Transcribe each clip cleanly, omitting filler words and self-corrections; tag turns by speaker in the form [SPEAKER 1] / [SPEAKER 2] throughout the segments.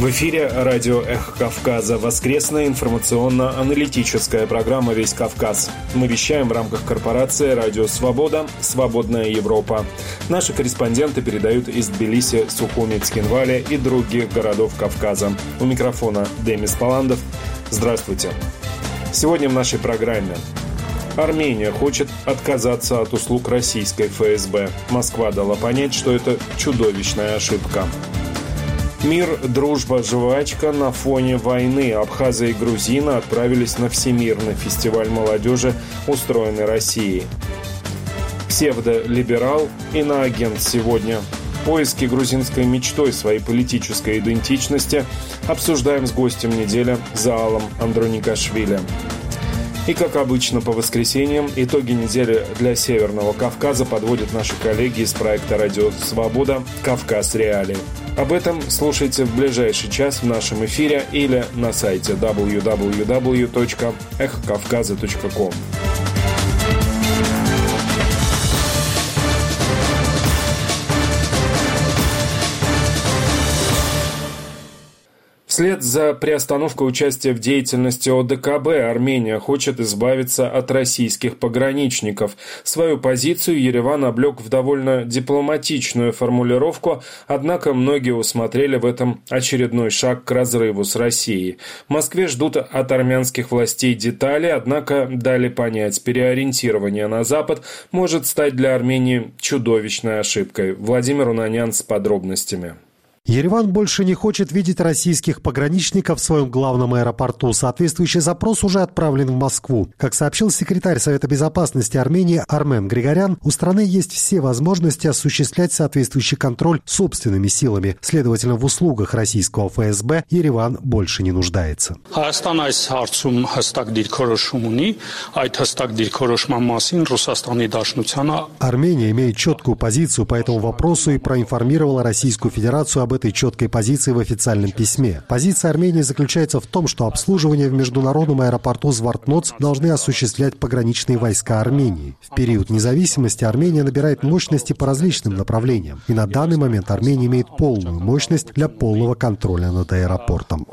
[SPEAKER 1] В эфире радио «Эхо Кавказа», воскресная информационно-аналитическая программа «Весь Кавказ». Мы вещаем в рамках корпорации «Радио Свобода. Свободная Европа». Наши корреспонденты передают из Тбилиси, Сухуми, Цхинвали и других городов Кавказа. У микрофона Демис Паландов. Здравствуйте. Сегодня в нашей программе. Армения хочет отказаться от услуг российской ФСБ. Москва дала понять, что это чудовищная ошибка. Мир, дружба, жвачка на фоне войны. Абхазы и грузины отправились на Всемирный фестиваль молодежи, устроенный Россией. Псевдолиберал, иноагент сегодня. Поиски грузинской мечтой своей политической идентичности обсуждаем с гостем недели Заалом Андроникашвили. И, как обычно, по воскресеньям итоги недели для Северного Кавказа подводят наши коллеги из проекта «Радио Свобода. Кавказ Реалии». Об этом слушайте в ближайший час в нашем эфире или на сайте www.эхокавказа.ком. Вслед за приостановкой участия в деятельности ОДКБ Армения хочет избавиться от российских пограничников. Свою позицию Ереван облег в довольно дипломатичную формулировку, однако многие усмотрели в этом очередной шаг к разрыву с Россией. В Москве ждут от армянских властей детали, однако дали понять, переориентирование на Запад может стать для Армении чудовищной ошибкой. Владимир Унанян с подробностями.
[SPEAKER 2] Ереван больше не хочет видеть российских пограничников в своем главном аэропорту. Соответствующий запрос уже отправлен в Москву. Как сообщил секретарь Совета безопасности Армении Армен Григорян, у страны есть все возможности осуществлять соответствующий контроль собственными силами. Следовательно, в услугах российского ФСБ Ереван больше не нуждается. Армения имеет четкую позицию по этому вопросу и проинформировала Российскую Федерацию об этой четкой позиции в официальном письме. Позиция Армении заключается в том, что обслуживание в международном аэропорту Звартноц должны осуществлять пограничные войска Армении. В период независимости Армения набирает мощности по различным направлениям. И на данный момент Армения имеет полную мощность для полного контроля над аэропортом.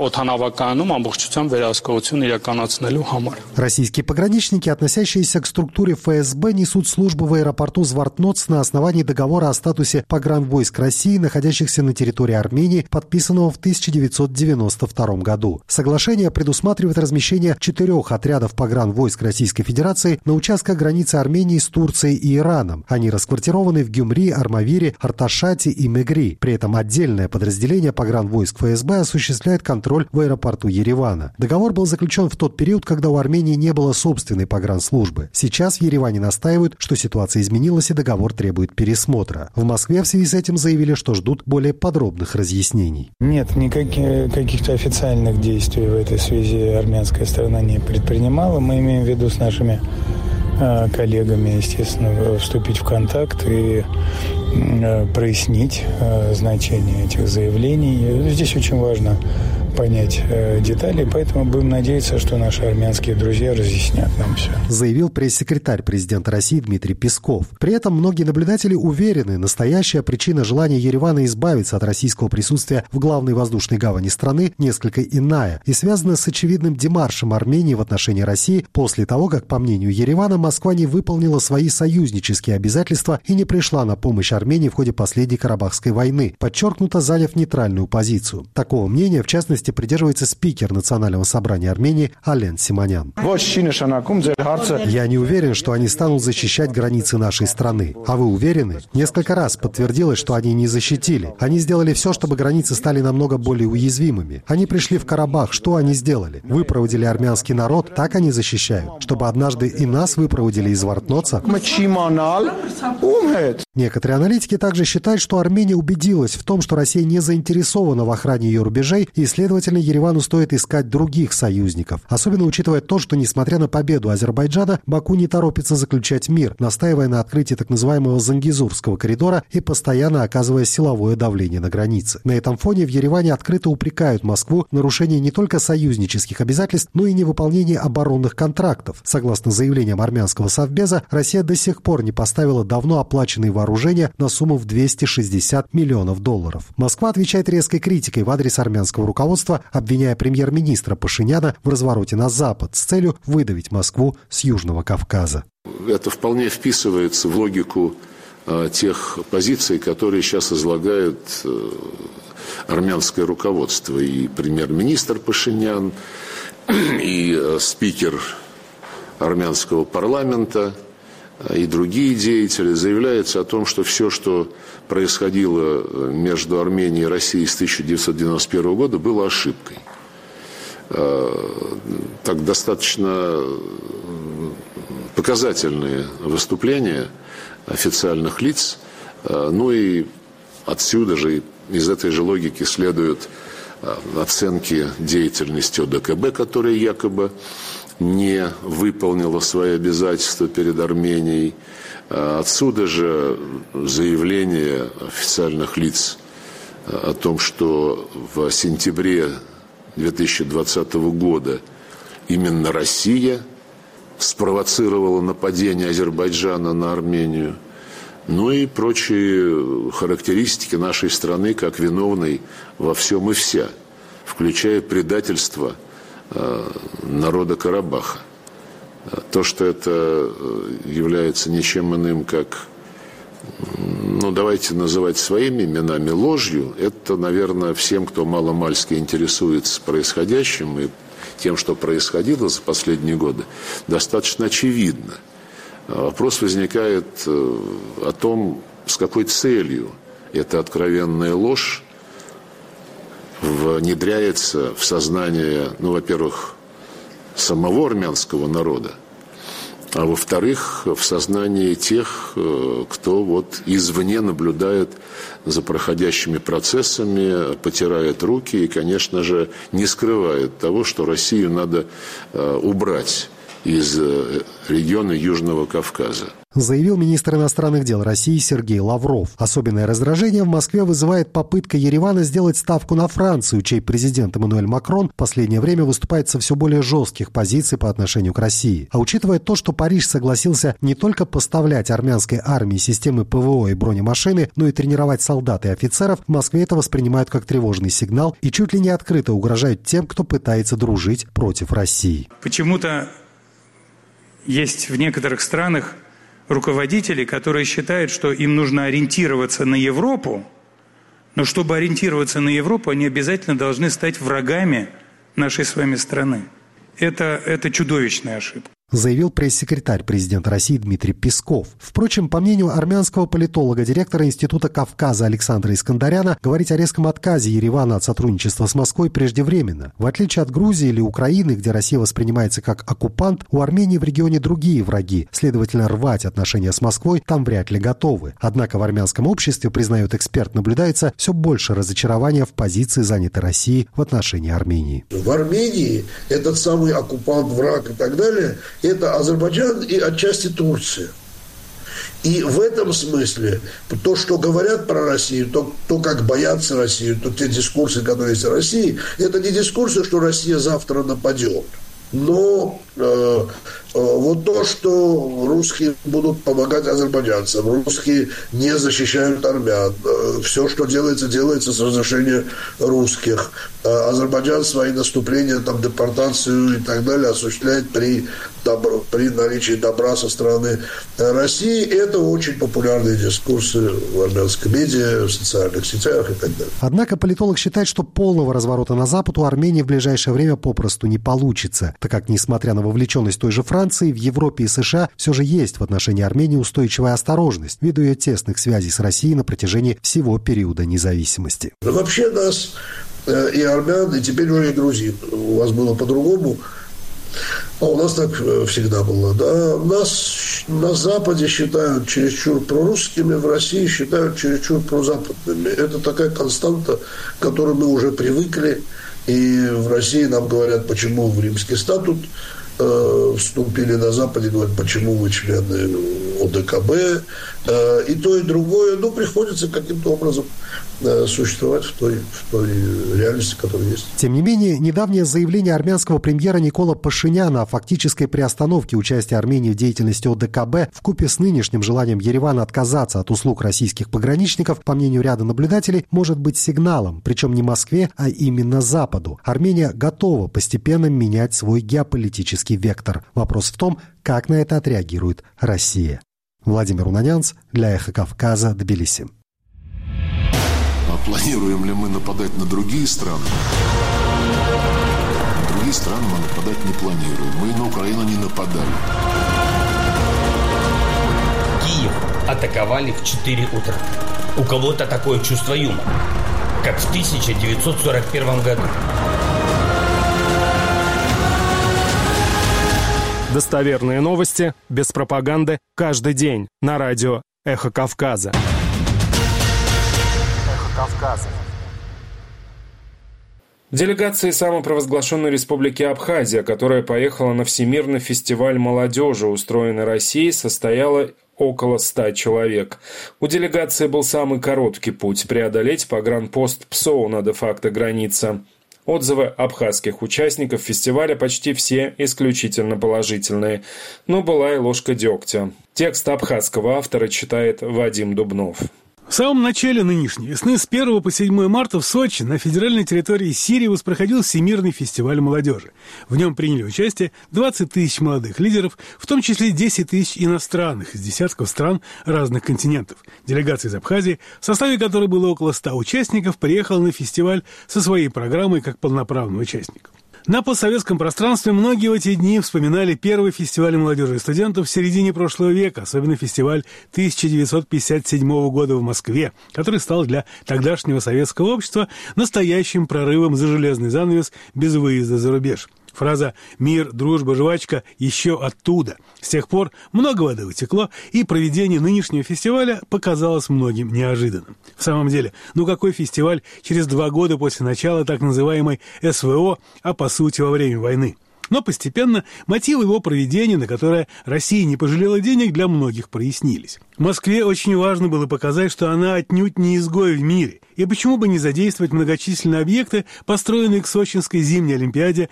[SPEAKER 2] Российские пограничники, относящиеся к структуре ФСБ, несут службу в аэропорту Звартноц на основании договора о статусе погранвойск России, находящихся на территории Армении, подписанного в 1992 году. Соглашение предусматривает размещение 4 отрядов погранвойск Российской Федерации на участках границы Армении с Турцией и Ираном. Они расквартированы в Гюмри, Армавире, Арташате и Мегри. При этом отдельное подразделение погранвойск ФСБ осуществляет контроль в аэропорту Еревана. Договор был заключен в тот период, когда у Армении не было собственной погранслужбы. Сейчас в Ереване настаивают, что ситуация изменилась и договор требует пересмотра. В Москве в связи с этим заявили, что ждут более подробных разъяснений.
[SPEAKER 3] Нет, никаких каких-то официальных действий в этой связи армянская сторона не предпринимала. Мы имеем в виду с нашими коллегами, естественно, вступить в контакт и прояснить значение этих заявлений. Здесь очень важно понять детали, поэтому будем надеяться, что наши армянские друзья разъяснят нам все.
[SPEAKER 2] Заявил пресс-секретарь президента России Дмитрий Песков. При этом многие наблюдатели уверены, настоящая причина желания Еревана избавиться от российского присутствия в главной воздушной гавани страны несколько иная и связана с очевидным демаршем Армении в отношении России после того, как, по мнению Еревана, Москва не выполнила свои союзнические обязательства и не пришла на помощь Армении в ходе последней Карабахской войны, подчеркнуто заняв нейтральную позицию. Такого мнения, в частности, придерживается спикер Национального собрания Армении Ален Симонян. Я не уверен, что они станут защищать границы нашей страны. А вы уверены? Несколько раз подтвердилось, что они не защитили. Они сделали все, чтобы границы стали намного более уязвимыми. Они пришли в Карабах. Что они сделали? Выпроводили армянский народ, так они защищают. Чтобы однажды и нас выпроводили из Звартноца. Некоторые аналитики также считают, что Армения убедилась в том, что Россия не заинтересована в охране ее рубежей и, следовательно, следовательно, Еревану стоит искать других союзников, особенно учитывая то, что, несмотря на победу Азербайджана, Баку не торопится заключать мир, настаивая на открытии так называемого Зангезурского коридора и постоянно оказывая силовое давление на границе. На этом фоне в Ереване открыто упрекают Москву в нарушении не только союзнических обязательств, но и невыполнении оборонных контрактов. Согласно заявлениям армянского совбеза, Россия до сих пор не поставила давно оплаченные вооружения на сумму в $260 миллионов. Москва отвечает резкой критикой в адрес армянского руководства, обвиняя премьер-министра Пашиняна в развороте на Запад с целью выдавить Москву с Южного Кавказа.
[SPEAKER 4] Это вполне вписывается в логику тех позиций, которые сейчас излагает армянское руководство. И премьер-министр Пашинян, и спикер армянского парламента, и другие деятели заявляются о том, что все, что происходило между Арменией и Россией с 1991 года, было ошибкой. Так достаточно показательные выступления официальных лиц. Ну и отсюда же, из этой же логики следуют оценки деятельности ОДКБ, которая якобы не выполнила свои обязательства перед Арменией. Отсюда же заявление официальных лиц о том, что в сентябре 2020 года именно Россия спровоцировала нападение Азербайджана на Армению. Ну и прочие характеристики нашей страны как виновной во всем и вся, включая предательство народа Карабаха. То, что это является ничем иным, как, давайте называть своими именами, ложью, это, наверное, всем, кто маломальски интересуется происходящим и тем, что происходило за последние годы, достаточно очевидно. Вопрос возникает о том, с какой целью эта откровенная ложь внедряется в сознание, во-первых, самого армянского народа, а во-вторых, в сознании тех, кто извне наблюдает за проходящими процессами, потирает руки и, конечно же, не скрывает того, что Россию надо убрать из региона Южного Кавказа.
[SPEAKER 2] Заявил министр иностранных дел России Сергей Лавров. Особенное раздражение в Москве вызывает попытка Еревана сделать ставку на Францию, чей президент Эммануэль Макрон в последнее время выступает со все более жестких позиций по отношению к России. А учитывая то, что Париж согласился не только поставлять армянской армии системы ПВО и бронемашины, но и тренировать солдат и офицеров, в Москве это воспринимают как тревожный сигнал и чуть ли не открыто угрожают тем, кто пытается дружить против России.
[SPEAKER 5] Почему-то есть в некоторых странах руководители, которые считают, что им нужно ориентироваться на Европу, но чтобы ориентироваться на Европу, они обязательно должны стать врагами нашей с вами страны. Это чудовищная ошибка.
[SPEAKER 2] Заявил пресс-секретарь президента России Дмитрий Песков. Впрочем, по мнению армянского политолога, директора Института Кавказа Александра Искандаряна, говорить о резком отказе Еревана от сотрудничества с Москвой преждевременно. В отличие от Грузии или Украины, где Россия воспринимается как оккупант, у Армении в регионе другие враги. Следовательно, рвать отношения с Москвой там вряд ли готовы. Однако в армянском обществе, признает эксперт, наблюдается все больше разочарования в позиции, занятой Россией в отношении Армении.
[SPEAKER 6] В Армении этот самый оккупант, враг и так далее – это Азербайджан и отчасти Турция. И в этом смысле то, что говорят про Россию, то как боятся Россию, то те дискурсы, которые есть о России, это не дискурсы, что Россия завтра нападет. Но вот то, что русские будут помогать азербайджанцам, русские не защищают армян, все, что делается, делается с разрешения русских. Азербайджан свои наступления, депортацию и так далее осуществляет при наличии добра со стороны России. Это очень популярные дискурсы в армянском медиа, в социальных сетях и так далее.
[SPEAKER 2] Однако политолог считает, что полного разворота на Запад у Армении в ближайшее время попросту не получится, так как, несмотря на вовлеченность той же Франции, в Европе и США все же есть в отношении Армении устойчивая осторожность, ввиду ее тесных связей с Россией на протяжении всего периода независимости.
[SPEAKER 6] Вообще нас и армян, и теперь уже и грузин, у вас было по-другому, а у нас так всегда было, да, нас на Западе считают чересчур прорусскими, в России считают чересчур прозападными. Это такая константа, к которой мы уже привыкли, И в России нам говорят, почему в Римский статут вступили, на Западе говорят, почему вы члены ОДКБ. И то, и другое, приходится каким-то образом существовать в той реальности, которая есть.
[SPEAKER 2] Тем не менее, недавнее заявление армянского премьера Никола Пашиняна о фактической приостановке участия Армении в деятельности ОДКБ вкупе с нынешним желанием Еревана отказаться от услуг российских пограничников, по мнению ряда наблюдателей, может быть сигналом, причем не Москве, а именно Западу. Армения готова постепенно менять свой геополитический вектор. Вопрос в том, как на это отреагирует Россия. Владимир Унанянц для «Эхо Кавказа», Тбилиси.
[SPEAKER 4] Планируем ли мы нападать на другие страны? На другие страны мы нападать не планируем. Мы на Украину не нападали.
[SPEAKER 7] Киев атаковали в 4 утра. У кого-то такое чувство юмора, как в 1941 году.
[SPEAKER 1] Достоверные новости, без пропаганды, каждый день на радио «Эхо Кавказа». В делегации самопровозглашенной республики Абхазия, которая поехала на Всемирный фестиваль молодежи, устроенный Россией, состояло около 100 человек. У делегации был самый короткий путь – преодолеть погранпост ПСОУ на де-факто границе. Отзывы абхазских участников фестиваля почти все исключительно положительные, но была и ложка дегтя. Текст абхазского автора читает Вадим Дубнов.
[SPEAKER 8] В самом начале нынешней весны с 1 по 7 марта в Сочи на федеральной территории Сириус проходил Всемирный фестиваль молодежи. В нем приняли участие 20 тысяч молодых лидеров, в том числе 10 тысяч иностранных из десятков стран разных континентов. Делегация из Абхазии, в составе которой было около 100 участников, приехала на фестиваль со своей программой как полноправный участник. На постсоветском пространстве многие в эти дни вспоминали первый фестиваль молодежи и студентов в середине прошлого века, особенно фестиваль 1957 года в Москве, который стал для тогдашнего советского общества настоящим прорывом за железный занавес без выезда за рубеж. Фраза «мир, дружба, жвачка» еще оттуда. С тех пор много воды утекло, и проведение нынешнего фестиваля показалось многим неожиданным. В самом деле, какой фестиваль через 2 года после начала так называемой СВО, а по сути во время войны? Но постепенно мотивы его проведения, на которое Россия не пожалела денег, для многих прояснились. Москве очень важно было показать, что она отнюдь не изгой в мире. И почему бы не задействовать многочисленные объекты, построенные к Сочинской зимней Олимпиаде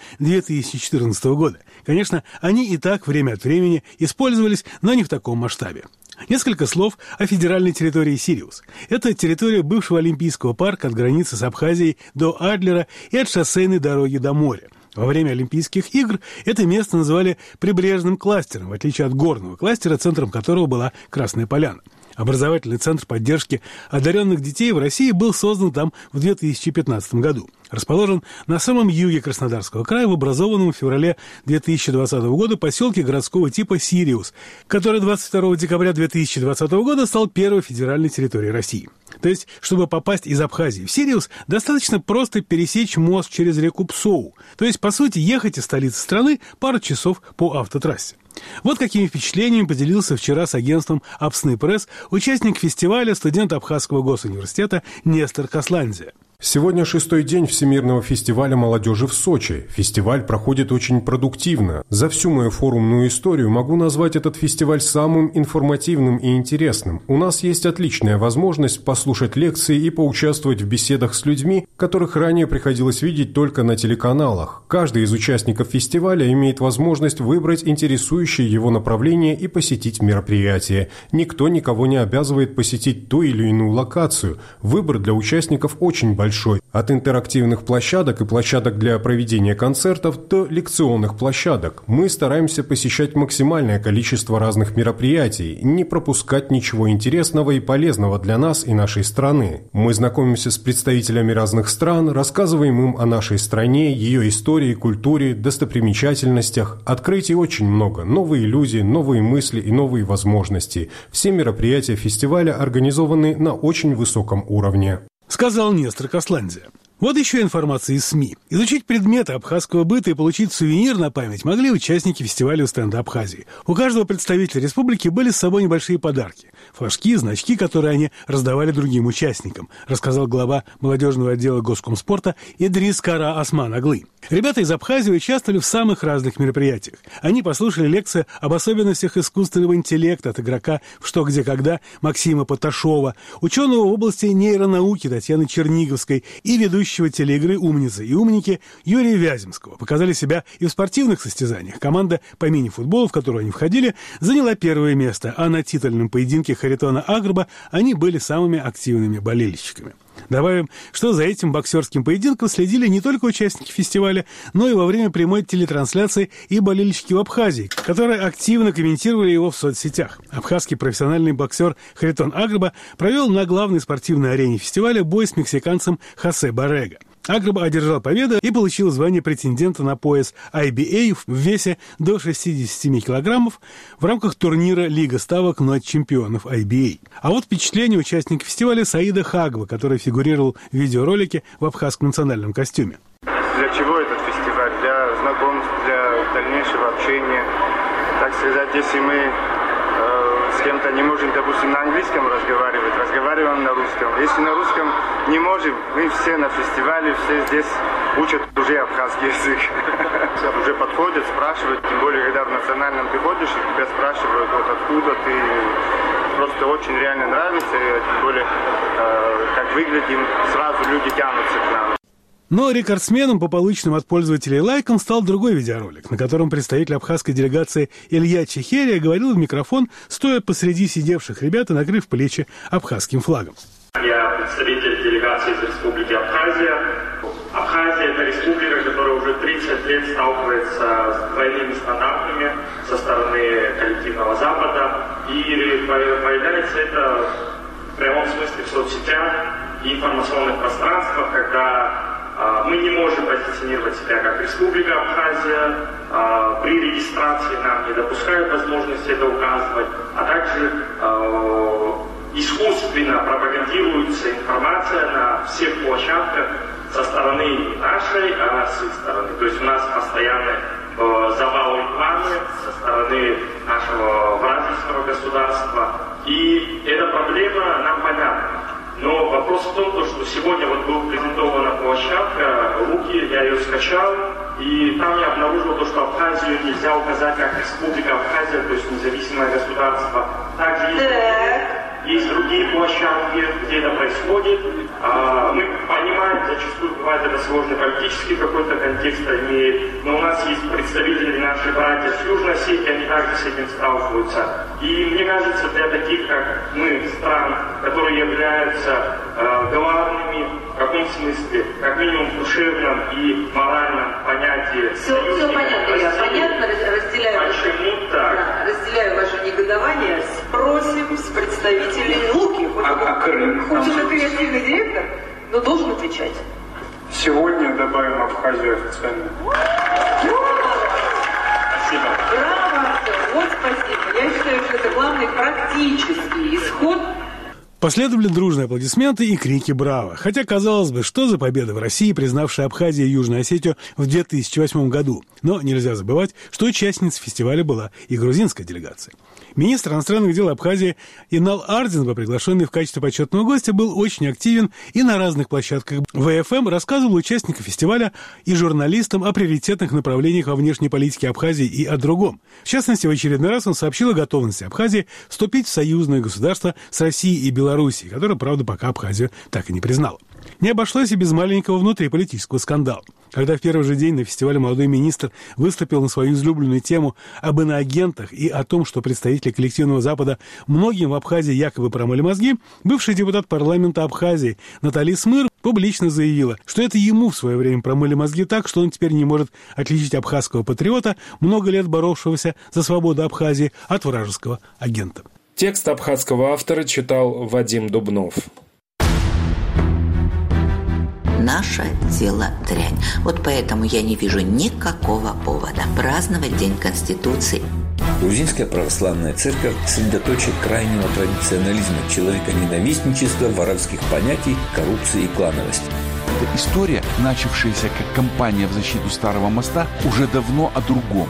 [SPEAKER 8] 2014 года. Конечно, они и так время от времени использовались, но не в таком масштабе. Несколько слов о федеральной территории Сириус. Это территория бывшего Олимпийского парка от границы с Абхазией до Адлера и от шоссейной дороги до моря. Во время Олимпийских игр это место называли прибрежным кластером, в отличие от горного кластера, центром которого была Красная Поляна. Образовательный центр поддержки одаренных детей в России был создан там в 2015 году. Расположен на самом юге Краснодарского края в образованном в феврале 2020 года поселке городского типа Сириус, который 22 декабря 2020 года стал первой федеральной территорией России. То есть, чтобы попасть из Абхазии в Сириус, достаточно просто пересечь мост через реку Псоу. То есть, по сути, ехать из столицы страны пару часов по автотрассе. Вот какими впечатлениями поделился вчера с агентством «Апсны Пресс» участник фестиваля, студент Абхазского госуниверситета Нестор Косландзе.
[SPEAKER 9] Сегодня 6-й день Всемирного фестиваля молодежи в Сочи. Фестиваль проходит очень продуктивно. За всю мою форумную историю могу назвать этот фестиваль самым информативным и интересным. У нас есть отличная возможность послушать лекции и поучаствовать в беседах с людьми, которых ранее приходилось видеть только на телеканалах. Каждый из участников фестиваля имеет возможность выбрать интересующее его направление и посетить мероприятие. Никто никого не обязывает посетить ту или иную локацию. Выбор для участников очень большой. От интерактивных площадок и площадок для проведения концертов до лекционных площадок. Мы стараемся посещать максимальное количество разных мероприятий, не пропускать ничего интересного и полезного для нас и нашей страны. Мы знакомимся с представителями разных стран, рассказываем им о нашей стране, ее истории, культуре, достопримечательностях. Открытий очень много. Новые люди, новые мысли и новые возможности. Все мероприятия фестиваля организованы на очень высоком уровне.
[SPEAKER 8] Сказал Нестор Косландзе. Вот еще информация из СМИ. Изучить предметы абхазского быта и получить сувенир на память могли участники фестиваля у стенда Абхазии. У каждого представителя республики были с собой небольшие подарки. Флажки, значки, которые они раздавали другим участникам, рассказал глава молодежного отдела Госкомспорта Идрис Кара Осман Аглы. Ребята из Абхазии участвовали в самых разных мероприятиях. Они послушали лекции об особенностях искусственного интеллекта от игрока в «Что, где, когда» Максима Поташова, ученого в области нейронауки Татьяны Черниговской и ведущего телеигры «Умницы и умники» Юрия Вяземского. Показали себя и в спортивных состязаниях. Команда по мини-футболу, в которую они входили, заняла первое место, а на титульном поединке Харитона Агрба они были самыми активными болельщиками. Добавим, что за этим боксерским поединком следили не только участники фестиваля, но и во время прямой телетрансляции и болельщики в Абхазии, которые активно комментировали его в соцсетях. Абхазский профессиональный боксер Харитон Агрба провел на главной спортивной арене фестиваля бой с мексиканцем Хосе Баррега. Агрба одержал победу и получил звание претендента на пояс IBA в весе до 67 килограммов в рамках турнира «Лига ставок ночь чемпионов IBA». А вот впечатление участника фестиваля Саида Хагва, который фигурировал в видеоролике в абхазском национальном костюме.
[SPEAKER 10] Для чего этот фестиваль? Для знакомств, для дальнейшего общения. Так сказать, если мы с кем-то не можем, допустим, на английском разговариваем на русском. Если на русском не можем, мы все на фестивале, все здесь учат уже абхазский язык. Уже подходят, спрашивают, тем более, когда в национальном ты ходишь, и тебя спрашивают, вот откуда ты. Просто очень реально нравится, и тем более, как выглядим, сразу люди тянутся к нам.
[SPEAKER 8] Но рекордсменом по полученным от пользователей лайкам стал другой видеоролик, на котором представитель абхазской делегации Илья Чехерия говорил в микрофон, стоя посреди сидевших ребят и накрыв плечи абхазским флагом.
[SPEAKER 11] Я представитель делегации из Республики Абхазия. Абхазия – это республика, которая уже 30 лет сталкивается с двойными стандартами со стороны коллективного Запада. И появляется это в прямом смысле в соцсетях и информационных пространствах, когда мы не можем позиционировать себя как Республика Абхазия, при регистрации нам не допускают возможности это указывать, а также искусственно пропагандируется информация на всех площадках со стороны нашей, а с их стороны. То есть у нас постоянные завалы рекламы со стороны нашего вражеского государства. И эта проблема нам понятна. Но вопрос в том, что сегодня вот была презентована площадка, руки, я ее скачал, и там я обнаружил то, что Абхазию нельзя указать как Республика Абхазия, то есть независимое государство. Также есть другие площадки, где это происходит. Мы понимаем, зачастую бывает это сложный политический какой-то контекст имеет, но у нас есть представители наших братьев с Южной Осетии, они также с этим сталкиваются. И мне кажется, для таких, как мы, стран, которые являются главными, в каком смысле, как минимум в душевном и моральном понятии.
[SPEAKER 12] Все понятно, я понятно, разделяю.
[SPEAKER 11] Почему так?
[SPEAKER 12] Да, разделяю ваше негодование. Спросим с представителей Луки. Хоть уже креативный директор, но должен отвечать.
[SPEAKER 10] Сегодня добавим Абхазию официально.
[SPEAKER 11] Спасибо.
[SPEAKER 12] Браво, вот спасибо. Я считаю, что это главный практический исход.
[SPEAKER 8] Последовали дружные аплодисменты и крики «Браво!». Хотя, казалось бы, что за победа в России, признавшая Абхазию и Южную Осетию в 2008 году. Но нельзя забывать, что участницей фестиваля была и грузинская делегация. Министр иностранных дел Абхазии Инал Ардинба, приглашенный в качестве почетного гостя, был очень активен и на разных площадках ВФМ рассказывал участникам фестиваля и журналистам о приоритетных направлениях во внешней политике Абхазии и о другом. В частности, в очередной раз он сообщил о готовности Абхазии вступить в союзное государство с Россией и Белоруссией, которая, правда, пока Абхазию так и не признала. Не обошлось и без маленького внутриполитического скандала. Когда в первый же день на фестивале молодой министр выступил на свою излюбленную тему об иноагентах и о том, что представители коллективного Запада многим в Абхазии якобы промыли мозги, бывший депутат парламента Абхазии Натали Смыр публично заявила, что это ему в свое время промыли мозги так, что он теперь не может отличить абхазского патриота, много лет боровшегося за свободу Абхазии, от вражеского агента.
[SPEAKER 1] Текст абхазского автора читал Вадим Дубнов.
[SPEAKER 13] Наше дело дрянь. Вот поэтому я не вижу никакого повода праздновать День Конституции.
[SPEAKER 14] Грузинская православная церковь – средоточие крайнего традиционализма, человеконенавистничества, воровских понятий, коррупции и клановости.
[SPEAKER 15] эта история, начавшаяся как кампания в защиту Старого моста, уже давно о другом.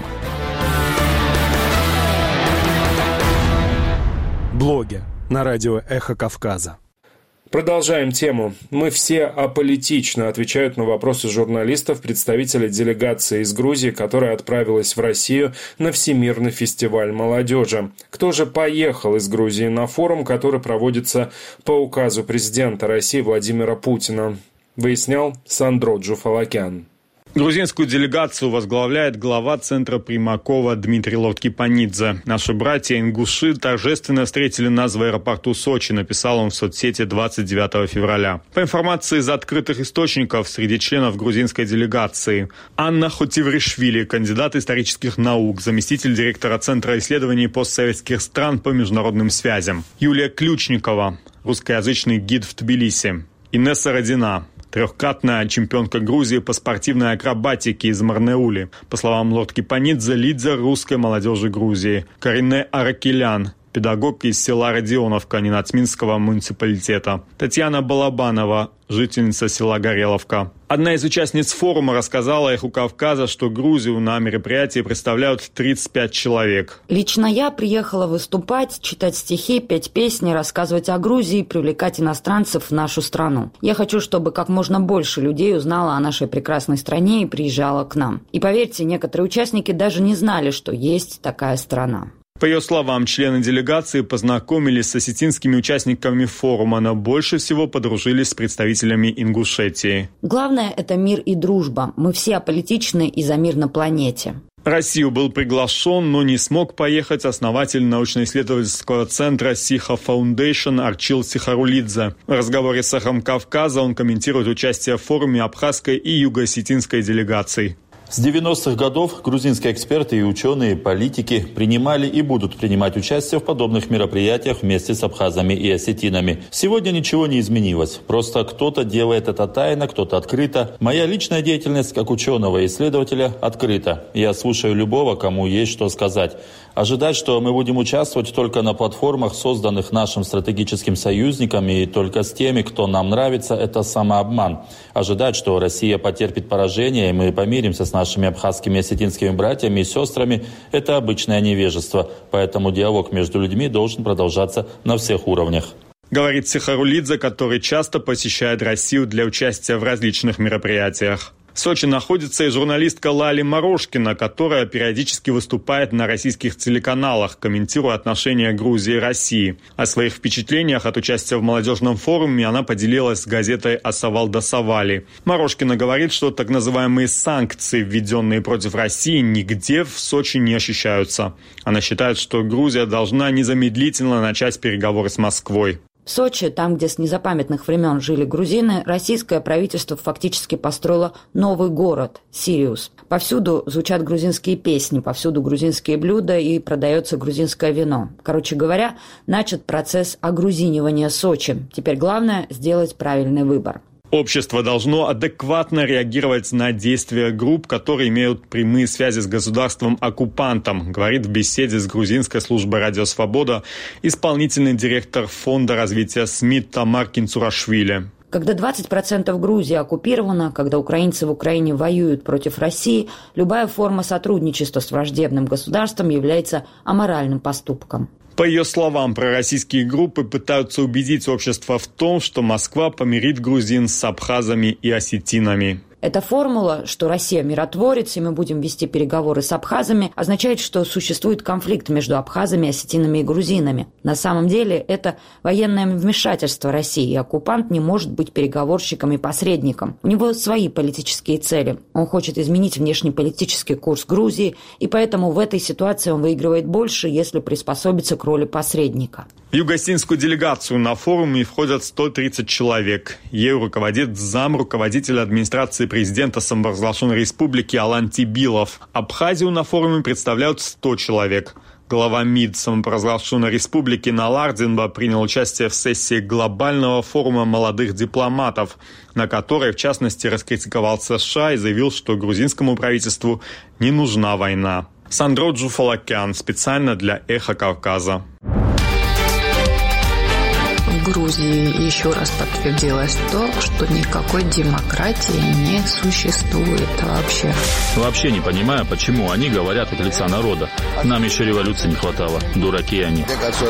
[SPEAKER 1] Блоги на радио «Эхо Кавказа». Продолжаем тему. «Мы все аполитично», отвечают на вопросы журналистов представители делегации из Грузии, которая отправилась в Россию на Всемирный фестиваль молодежи. Кто же поехал из Грузии на форум, который проводится по указу президента России Владимира Путина? Выяснял Сандро Джуфалакян.
[SPEAKER 16] Грузинскую делегацию возглавляет глава центра Примакова Дмитрий Ловткипанидзе. «Наши братья-ингуши торжественно встретили нас в аэропорту Сочи», написал он в соцсети 29 февраля. По информации из открытых источников, среди членов грузинской делегации Анна Хотивришвили, кандидат исторических наук, заместитель директора Центра исследований постсоветских стран по международным связям, Юлия Ключникова, русскоязычный гид в Тбилиси, Инесса Родина, трехкратная чемпионка Грузии по спортивной акробатике из Марнеули. По словам Ловткипанидзе, лидер русской молодежи Грузии. Карине Аракелян, педагог из села Родионовка Ненацминского муниципалитета. Татьяна Балабанова, жительница села Гореловка. Одна из участниц форума рассказала «Эху Кавказа», что Грузию на мероприятии представляют 35 человек.
[SPEAKER 17] Лично я приехала выступать, читать стихи, петь песни, рассказывать о Грузии, привлекать иностранцев в нашу страну. Я хочу, чтобы как можно больше людей узнало о нашей прекрасной стране и приезжало к нам. И поверьте, некоторые участники даже не знали, что есть такая страна.
[SPEAKER 16] По ее словам, члены делегации познакомились с осетинскими участниками форума, но больше всего подружились с представителями Ингушетии.
[SPEAKER 17] Главное – это мир и дружба. Мы все аполитичны и за мир на планете.
[SPEAKER 16] В Россию был приглашен, но не смог поехать основатель научно-исследовательского центра Сиха Foundation Арчил Сихарулидзе. В разговоре с «Эхом Кавказа» он комментирует участие в форуме абхазской и юго-осетинской делегаций.
[SPEAKER 18] С 90-х годов грузинские эксперты и ученые, политики принимали и будут принимать участие в подобных мероприятиях вместе с абхазами и осетинами. Сегодня ничего не изменилось. Просто кто-то делает это тайно, кто-то открыто. Моя личная деятельность как ученого и исследователя открыта. Я слушаю любого, кому есть что сказать. Ожидать, что мы будем участвовать только на платформах, созданных нашим стратегическим союзником и только с теми, кто нам нравится, это самообман. Ожидать, что Россия потерпит поражение и мы помиримся с нашими абхазскими и осетинскими братьями и сестрами, это обычное невежество. Поэтому диалог между людьми должен продолжаться на всех уровнях.
[SPEAKER 16] Говорит Сихарулидзе, который часто посещает Россию для участия в различных мероприятиях. В Сочи находится и журналистка Лали Морошкина, которая периодически выступает на российских телеканалах, комментируя отношения Грузии и России. О своих впечатлениях от участия в молодежном форуме она поделилась с газетой «Асавал Дасавали». Морошкина говорит, что так называемые санкции, введенные против России, нигде в Сочи не ощущаются. Она считает, что Грузия должна незамедлительно начать переговоры с Москвой.
[SPEAKER 17] В Сочи, там, где с незапамятных времен жили грузины, российское правительство фактически построило новый город – Сириус. Повсюду звучат грузинские песни, повсюду грузинские блюда и продается грузинское вино. Короче говоря, начат процесс огрузинивания Сочи. Теперь главное – сделать правильный выбор.
[SPEAKER 16] Общество должно адекватно реагировать на действия групп, которые имеют прямые связи с государством-оккупантом, говорит в беседе с грузинской службой «Радио Свобода» исполнительный директор Фонда развития СМИ Тамар Кинцурашвили.
[SPEAKER 17] Когда 20% Грузии оккупировано, когда украинцы в Украине воюют против России, любая форма сотрудничества с враждебным государством является аморальным поступком.
[SPEAKER 16] По ее словам, пророссийские группы пытаются убедить общество в том, что Москва помирит грузин с абхазами и осетинами.
[SPEAKER 17] Эта формула, что Россия миротворец, и мы будем вести переговоры с абхазами, означает, что существует конфликт между абхазами, осетинами и грузинами. На самом деле это военное вмешательство России, и оккупант не может быть переговорщиком и посредником. У него свои политические цели. Он хочет изменить внешнеполитический курс Грузии, и поэтому в этой ситуации он выигрывает больше, если приспособится к роли посредника.
[SPEAKER 16] В юго-осетинскую делегацию на форуме входят 130 человек. Ею руководит замруководителя администрации президента самопровозглашенной республики Алан Тибилов. Абхазию на форуме представляют 100 человек. Глава МИД самопровозглашенной республики Налардинба принял участие в сессии глобального форума молодых дипломатов, на которой, в частности, раскритиковал США и заявил, что грузинскому правительству не нужна война. Сандро Джуфалакян, специально для «Эхо Кавказа».
[SPEAKER 13] В
[SPEAKER 19] Грузии еще раз подтвердилось то, что никакой демократии не существует вообще.
[SPEAKER 18] Вообще не понимаю, почему они говорят от лица народа. Нам еще революции не хватало. Дураки они.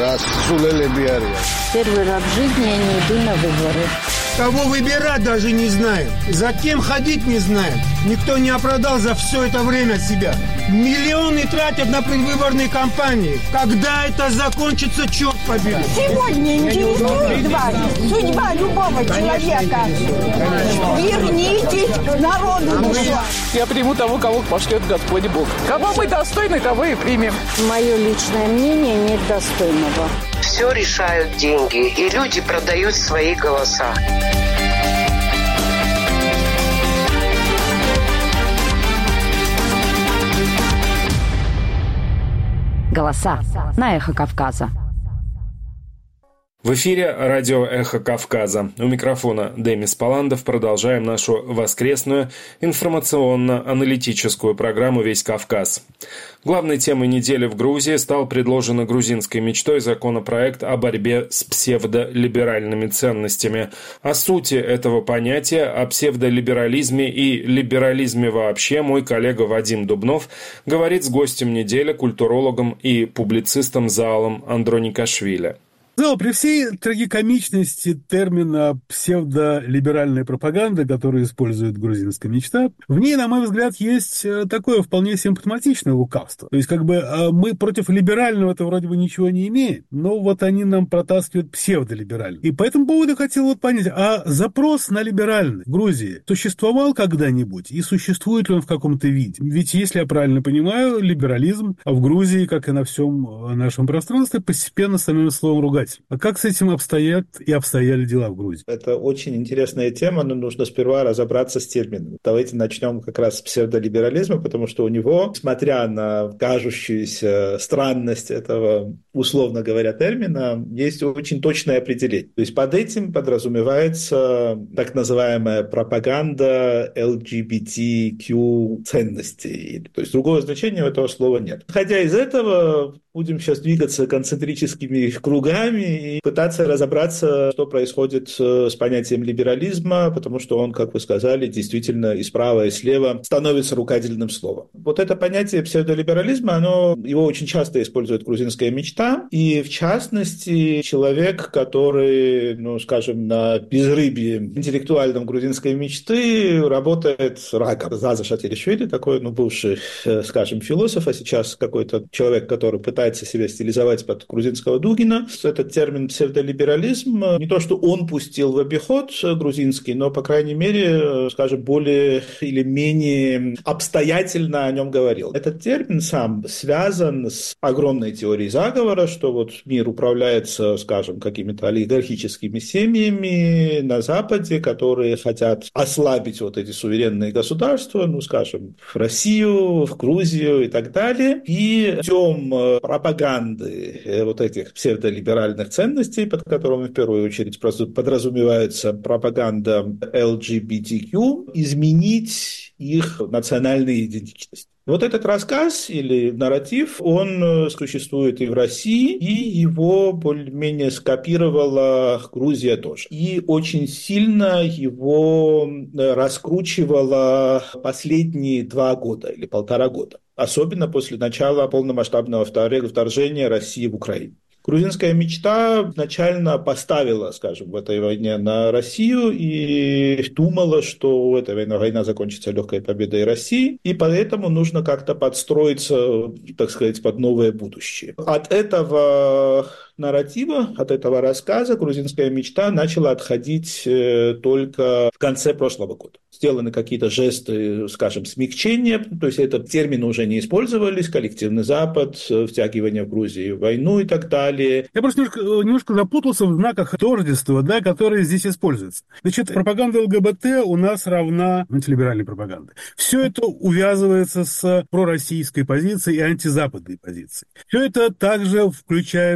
[SPEAKER 20] Первый раз в жизни я не иду на выборы.
[SPEAKER 21] Кого выбирать даже не знаем. За кем ходить не знаем. Никто не оправдал за все это время себя. Миллионы тратят на предвыборные кампании. Когда это закончится, черт побери.
[SPEAKER 20] Сегодня интересует судьба любого человека. Вернитесь к народу душа.
[SPEAKER 22] Я приму того, кого пошлет Господь Бог. Кого мы достойны, того и примем.
[SPEAKER 20] Мое личное мнение нет достойного.
[SPEAKER 23] Все решают деньги, и люди продают свои голоса.
[SPEAKER 17] Голоса на Эхо Кавказа.
[SPEAKER 1] В эфире радио «Эхо Кавказа». У микрофона Демис Паландов. Продолжаем нашу воскресную информационно-аналитическую программу «Весь Кавказ». Главной темой недели в Грузии стал предложенный грузинской мечтой законопроект о борьбе с псевдолиберальными ценностями. О сути этого понятия, о псевдолиберализме и либерализме вообще мой коллега Вадим Дубнов говорит с гостем недели, культурологом и публицистом Заалом Андроникашвили.
[SPEAKER 8] Но при всей трагикомичности термина «псевдолиберальная пропаганда», которую использует грузинская мечта, в ней, на мой взгляд, есть такое вполне симптоматичное лукавство. То есть, мы против либерального-то вроде бы ничего не имеем, но вот они нам протаскивают псевдолиберальный. И по этому поводу хотел понять, а запрос на либеральный в Грузии существовал когда-нибудь и существует ли он в каком-то виде? Ведь, если я правильно понимаю, либерализм в Грузии, как и на всем нашем пространстве, постепенно становится словом ругательным. А как с этим обстояли дела в Грузии?
[SPEAKER 24] Это очень интересная тема, но нужно сперва разобраться с термином. Давайте начнем как раз с псевдолиберализма, потому что у него, несмотря на кажущуюся странность этого, условно говоря, термина, есть очень точное определение. То есть под этим подразумевается так называемая пропаганда LGBTQ ценностей. То есть другого значения у этого слова нет. Исходя из этого, будем сейчас двигаться концентрическими кругами и пытаться разобраться, что происходит с понятием либерализма, потому что он, как вы сказали, действительно и справа, и слева становится ругательным словом. Вот это понятие псевдолиберализма, его очень часто использует грузинская мечта, и в частности человек, который, на безрыбье интеллектуальном грузинской мечты работает раком. Заза Шатилишвили, такой, бывший, философ, а сейчас какой-то человек, который пытается себя стилизовать под грузинского Дугина. Этот термин псевдолиберализм, не то, что он пустил в обиход грузинский, но, по крайней мере, более или менее обстоятельно о нем говорил. Этот термин сам связан с огромной теорией заговора, что мир управляется, какими-то олигархическими семьями на Западе, которые хотят ослабить эти суверенные государства, в Россию, в Грузию и так далее. И путем пропаганды этих псевдолиберальных ценностей, под которыми в первую очередь подразумевается пропаганда LGBTQ, изменить их национальные идентичности. Этот рассказ или нарратив, он существует и в России, и его более-менее скопировала Грузия тоже. И очень сильно его раскручивала последние 2 года или 1,5 года. Особенно после начала полномасштабного вторжения России в Украину. Грузинская мечта изначально поставила, в этой войне на Россию и думала, что эта война закончится легкой победой России, и поэтому нужно как-то подстроиться, под новое будущее. От этого нарратива, от этого рассказа грузинская мечта начала отходить только в конце прошлого года. Сделаны какие-то жесты, смягчения, то есть этот термин уже не использовались, коллективный Запад, втягивание в Грузию в войну и так далее.
[SPEAKER 8] Я просто немножко запутался в знаках тождества, которые здесь используются. Пропаганда ЛГБТ у нас равна антилиберальной пропаганде. Все это увязывается с пророссийской позицией и антизападной позицией. Все это также включается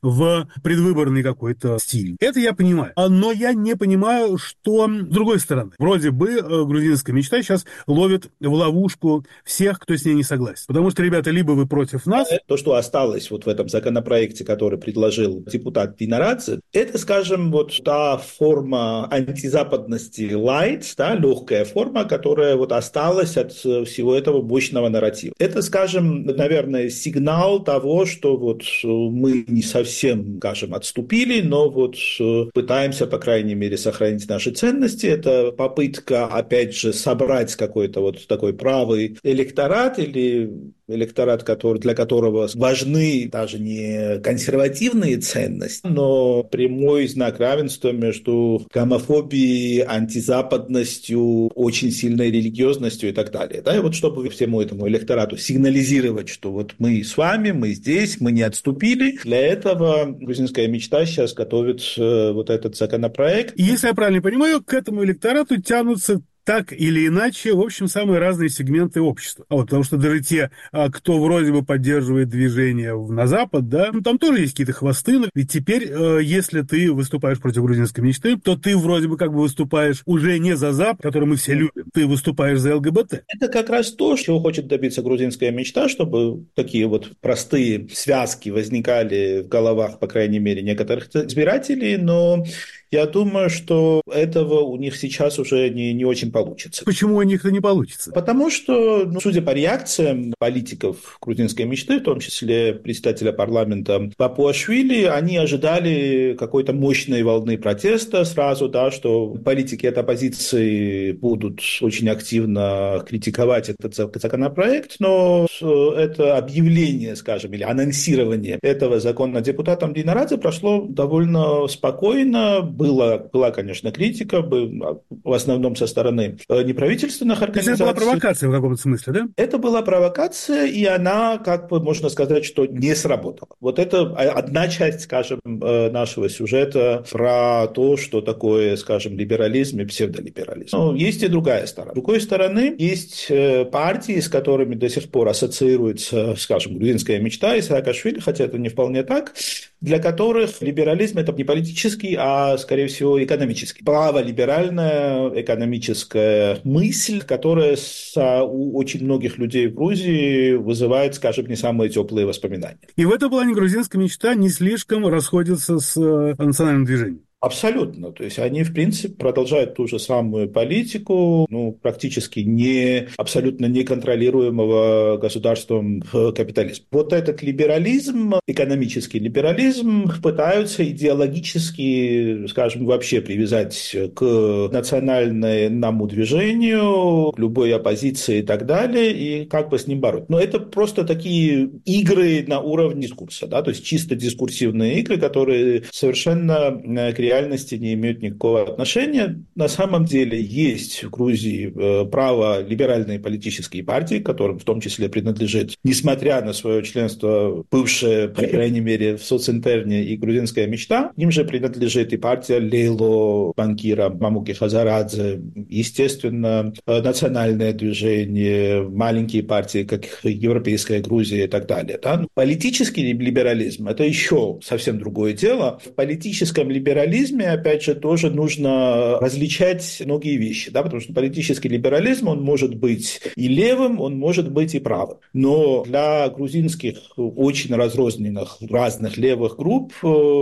[SPEAKER 8] в предвыборный какой-то стиль. Это я понимаю. Но я не понимаю, что с другой стороны. Вроде бы грузинская мечта сейчас ловит в ловушку всех, кто с ней не согласен. Потому что, ребята, либо вы против нас...
[SPEAKER 24] То, что осталось вот в этом законопроекте, который предложил депутат Динарадзе, это, скажем, вот та форма антизападности light, да, легкая форма, которая вот осталась от всего этого мощного нарратива. Это, скажем, наверное, сигнал того, что вот мы не совсем, скажем, отступили, но вот пытаемся, по крайней мере, сохранить наши ценности. Это попытка, опять же, собрать какой-то вот такой правый электорат или электорат, для которого важны даже не консервативные ценности, но прямой знак равенства между гомофобией, антизападностью, очень сильной религиозностью и так далее. Да? И вот чтобы всему этому электорату сигнализировать, что вот мы с вами, мы здесь, мы не отступили, для этого грузинская мечта сейчас готовит вот этот законопроект.
[SPEAKER 8] И если я правильно понимаю, к этому электорату тянутся так или иначе, в общем, самые разные сегменты общества. Потому что даже те, кто вроде бы поддерживает движение на Запад, да, там тоже есть какие-то хвосты. Ведь теперь, если ты выступаешь против грузинской мечты, то ты вроде бы как бы выступаешь уже не за Запад, который мы все любим, ты выступаешь за ЛГБТ.
[SPEAKER 24] Это как раз то, чего хочет добиться грузинская мечта, чтобы такие вот простые связки возникали в головах, по крайней мере, некоторых избирателей, но я думаю, что этого у них сейчас уже не очень получится.
[SPEAKER 8] Почему у них это не получится?
[SPEAKER 24] Потому что, судя по реакциям политиков грузинской мечты, в том числе председателя парламента Папуашвили, они ожидали какой-то мощной волны протеста сразу, да, что политики от оппозиции будут очень активно критиковать этот законопроект, но это объявление, скажем, или анонсирование этого закона депутатом Динарадзе прошло довольно спокойно. Была, конечно, критика, в основном со стороны неправительственных организаций.
[SPEAKER 8] Это была провокация в каком-то смысле, да?
[SPEAKER 24] Это была провокация, и она, как бы можно сказать, что не сработала. Вот это одна часть, скажем, нашего сюжета про то, что такое, скажем, либерализм и псевдолиберализм. Но есть и другая сторона. С другой стороны, есть партии, с которыми до сих пор ассоциируется, скажем, грузинская мечта и Саакашвили, хотя это не вполне так, для которых либерализм – это не политический, а, скорее всего, экономический. Праволиберальная экономическая мысль, которая у очень многих людей в Грузии вызывает, скажем, не самые теплые воспоминания.
[SPEAKER 8] И в этом плане грузинская мечта не слишком расходится с национальным движением.
[SPEAKER 24] Абсолютно. То есть они, в принципе, продолжают ту же самую политику, практически абсолютно неконтролируемого государством капитализма. Вот этот либерализм, экономический либерализм, пытаются идеологически, скажем, вообще привязать к национальному движению, к любой оппозиции и так далее, и как бы с ним бороться. Но это просто такие игры на уровне дискурса, да, то есть чисто дискурсивные игры, которые совершенно к реальности не имеют никакого отношения. На самом деле есть в Грузии праволиберальные политические партии, которым в том числе принадлежит, несмотря на свое членство, бывшее, по крайней мере, в социнтерне и грузинская мечта. Им же принадлежит и партия Лейло, банкира Мамуки Хазарадзе, естественно, национальное движение, маленькие партии, как Европейская Грузия и так далее. Да? Политический либерализм – это еще совсем другое дело. В политическом либерализме, опять же, тоже нужно различать многие вещи, да, потому что политический либерализм, он может быть и левым, он может быть и правым. Но для грузинских очень разрозненных разных левых групп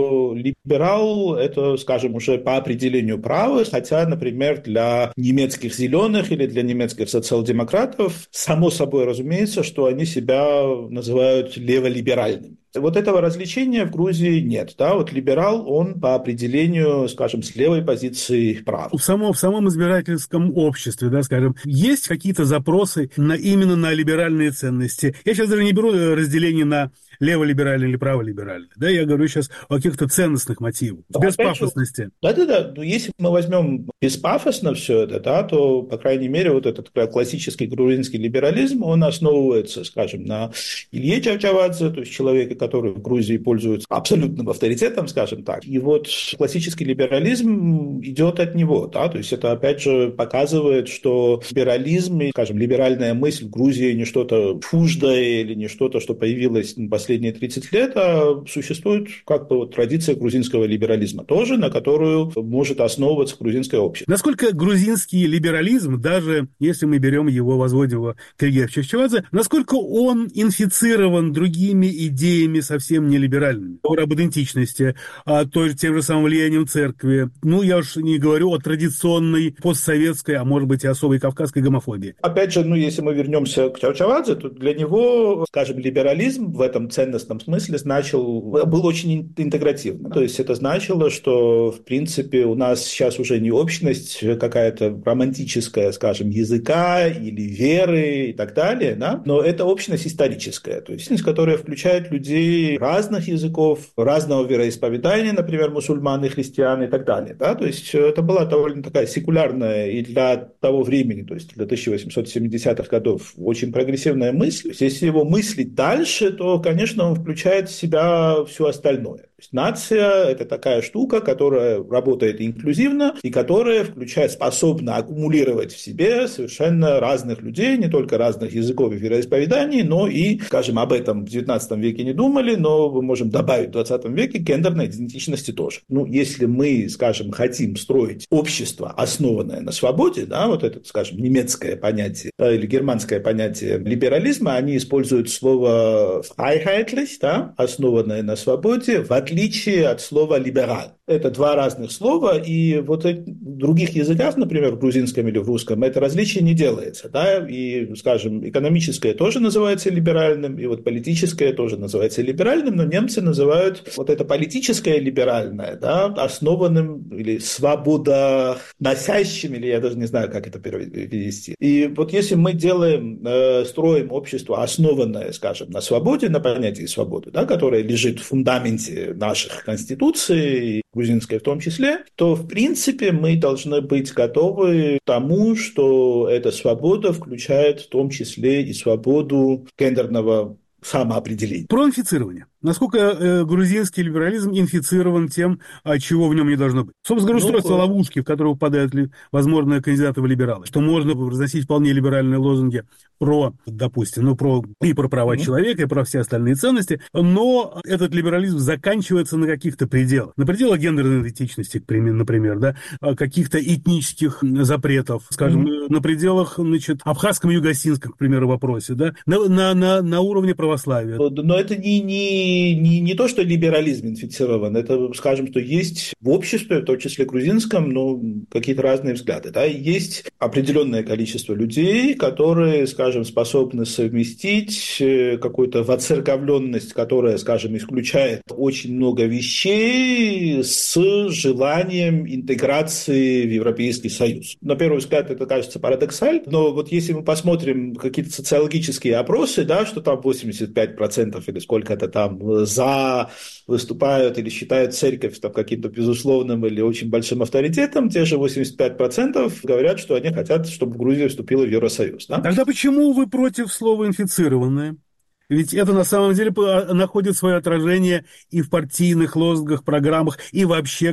[SPEAKER 24] либерал – это, скажем, уже по определению правый, хотя, например, для немецких зеленых или для немецких социал-демократов, само собой разумеется, что они себя называют леволиберальными. Вот этого различения в Грузии нет. Да? Вот либерал, он по определению, скажем, с левой позиции прав.
[SPEAKER 8] В самом избирательском обществе, да, скажем, есть какие-то запросы именно на либеральные ценности. Я сейчас даже не беру разделение на леволиберальный или праволиберальный. Да, я говорю сейчас о каких-то ценностных мотивах, без пафосности.
[SPEAKER 24] Да. Но если мы возьмем беспафосно все это, да, то, по крайней мере, вот этот классический грузинский либерализм, он основывается, скажем, на Илье Чавчавадзе, то есть человеке, который в Грузии пользуется абсолютным авторитетом, скажем так. И вот классический либерализм идет от него, да, то есть это опять же показывает, что либерализм, скажем, либеральная мысль в Грузии не что-то чуждое или не что-то, что появилось в последние 30 лет, а существует как бы вот традиция грузинского либерализма тоже, на которую может основываться грузинское общество.
[SPEAKER 8] Насколько грузинский либерализм, даже если мы берем его, возводим его к Илье Чавчавадзе, насколько он инфицирован другими идеями совсем нелиберальными, об идентичности, тем же самым влиянием церкви, ну, я уж не говорю о традиционной постсоветской, а может быть и особой кавказской гомофобии.
[SPEAKER 24] Опять же, если мы вернемся к Чавчавадзе, то для него, скажем, либерализм в этом ценностном смысле был очень интегративным. То есть это значило, что, в принципе, у нас сейчас уже не общность какая-то романтическая, скажем, языка или веры и так далее, да? Но это общность историческая, то есть которая включает людей разных языков, разного вероисповедания, например, мусульман и христиан и так далее. Да? То есть это была довольно такая секулярная и для того времени, то есть для 1870-х годов, очень прогрессивная мысль. Если его мыслить дальше, то, конечно, он включает в себя все остальное. То есть нация – это такая штука, которая работает инклюзивно и которая способна аккумулировать в себе совершенно разных людей, не только разных языков и вероисповеданий, но и, скажем, об этом в XIX веке не думали, но мы можем добавить в XX веке гендерной идентичности тоже. Ну, если мы, скажем, хотим строить общество, основанное на свободе, да, вот это, скажем, немецкое понятие или германское понятие либерализма, они используют слово «freiheitlich», да, основанное на свободе, в отличие от слова «либерал». Это два разных слова, и вот в других языках, например, в грузинском или в русском, это различие не делается, да, и, скажем, экономическое тоже называется либеральным, и вот политическое тоже называется либеральным, но немцы называют вот это политическое либеральное, да, основанным или свободоносящим, или я даже не знаю, как это перевести. И вот если мы строим общество, основанное, скажем, на свободе, на понятии свободы, да, которое лежит в фундаменте наших конституций, грузинской в том числе, то, в принципе, мы должны быть готовы к тому, что эта свобода включает в том числе и свободу гендерного самоопределения.
[SPEAKER 8] Про инфицирование. Насколько грузинский либерализм инфицирован тем, чего в нем не должно быть? Собственно, устройство ловушки, в которую попадают возможные кандидаты в либералы. Что можно разносить вполне либеральные лозунги про, допустим, про права человека, и про все остальные ценности, но этот либерализм заканчивается на каких-то пределах. На пределах гендерной идентичности, например, да, каких-то этнических запретов, скажем, на пределах, абхазско-югосинском, к примеру, вопросе, да, на уровне православия.
[SPEAKER 24] Но это не то, что либерализм инфицирован, это, скажем, что есть в обществе, в том числе грузинском, какие-то разные взгляды. Да? Есть определенное количество людей, которые, скажем, способны совместить какую-то воцерковленность, которая, скажем, исключает очень много вещей с желанием интеграции в Европейский Союз. На первый взгляд это кажется парадоксально, но вот если мы посмотрим какие-то социологические опросы, да, что там 85% или сколько-то там за выступают или считают церковь там каким-то безусловным или очень большим авторитетом, те же 85% говорят, что они хотят, чтобы Грузия вступила в Евросоюз. Да?
[SPEAKER 8] Тогда почему вы против слова «инфицированное»? Ведь это на самом деле находит свое отражение и в партийных лозунгах, программах, и вообще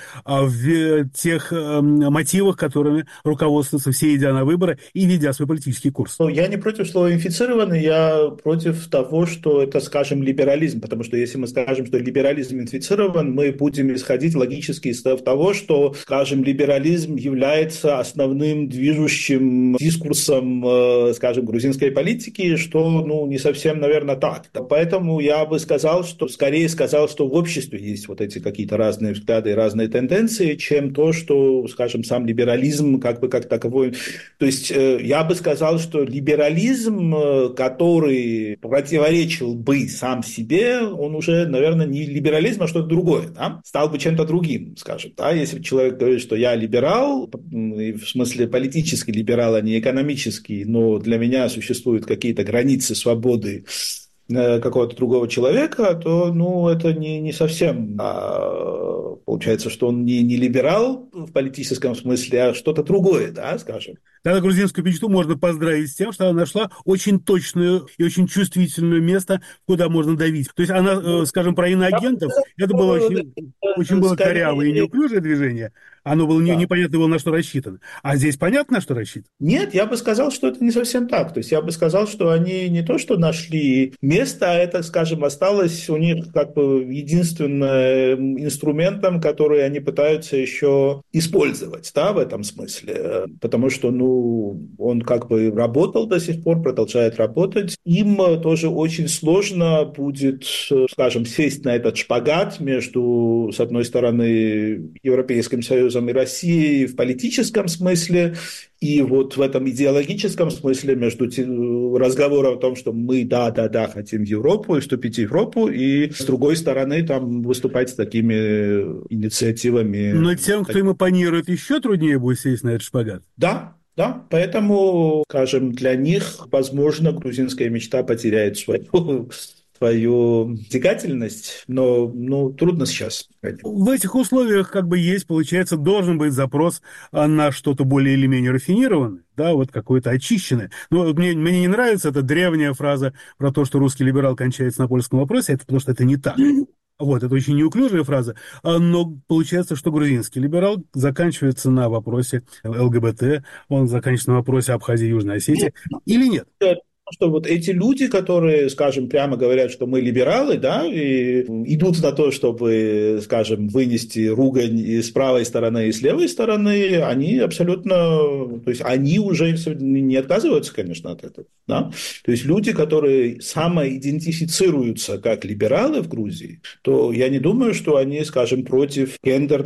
[SPEAKER 8] в тех мотивах, которыми руководствуются все, идя на выборы и ведя свой политический курс.
[SPEAKER 24] Я не против слова «инфицированный», я против того, что это, скажем, либерализм, потому что если мы скажем, что либерализм инфицирован, мы будем исходить логически из того, что, скажем, либерализм является основным движущим дискурсом, скажем, грузинской политики, что, не совсем наверное, так. Поэтому я бы скорее сказал, что в обществе есть вот эти какие-то разные взгляды и разные тенденции, чем то, что, скажем, сам либерализм как таковой. То есть я бы сказал, что либерализм, который противоречил бы сам себе, он уже, наверное, не либерализм, а что-то другое, да? Стал бы чем-то другим, скажем. Да? Если человек говорит, что я либерал, в смысле политический либерал, а не экономический, но для меня существуют какие-то границы свободы какого-то другого человека, то это не совсем получается, что он не либерал в политическом смысле, а что-то другое, да, скажем.
[SPEAKER 8] Тогда грузинскую мечту можно поздравить с тем, что она нашла очень точное и очень чувствительное место, куда можно давить. То есть она, скажем, про иноагентов, это было очень было корявое и неуклюжее движение. Оно было непонятно было, на что рассчитано. А здесь понятно, на что рассчитано?
[SPEAKER 24] Нет, я бы сказал, что это не совсем так. То есть я бы сказал, что они не то, что нашли место, а это, скажем, осталось у них как бы единственным инструментом, который они пытаются еще использовать, да, в этом смысле. Потому что, он как бы работал до сих пор, продолжает работать. Им тоже очень сложно будет, скажем, сесть на этот шпагат между, с одной стороны, Европейским Союзом и Россией в политическом смысле, и вот в этом идеологическом смысле между разговором о том, что мы, да, хотим в Европу и вступить в Европу, и с другой стороны там выступать с такими инициативами.
[SPEAKER 8] Но тем, кто им оппонирует, еще труднее будет сесть на этот шпагат.
[SPEAKER 24] Да, поэтому, скажем, для них, возможно, грузинская мечта потеряет свою притягательность, но трудно сейчас.
[SPEAKER 8] В этих условиях как бы есть, получается, должен быть запрос на что-то более или менее рафинированное, да, вот какое-то очищенное. Но мне не нравится эта древняя фраза про то, что русский либерал кончается на польском вопросе, это потому что это не так. Вот, это очень неуклюжая фраза, но получается, что грузинский либерал заканчивается на вопросе ЛГБТ, он заканчивается на вопросе Абхазии и Южной Осетии, или нет?
[SPEAKER 24] Что вот эти люди, которые, скажем, прямо говорят, что мы либералы, да, и идут на то, чтобы, скажем, вынести ругань и с правой стороны, и с левой стороны, они абсолютно, то есть они уже не отказываются, конечно, от этого, да. То есть люди, которые самоидентифицируются как либералы в Грузии, то я не думаю, что они, скажем, против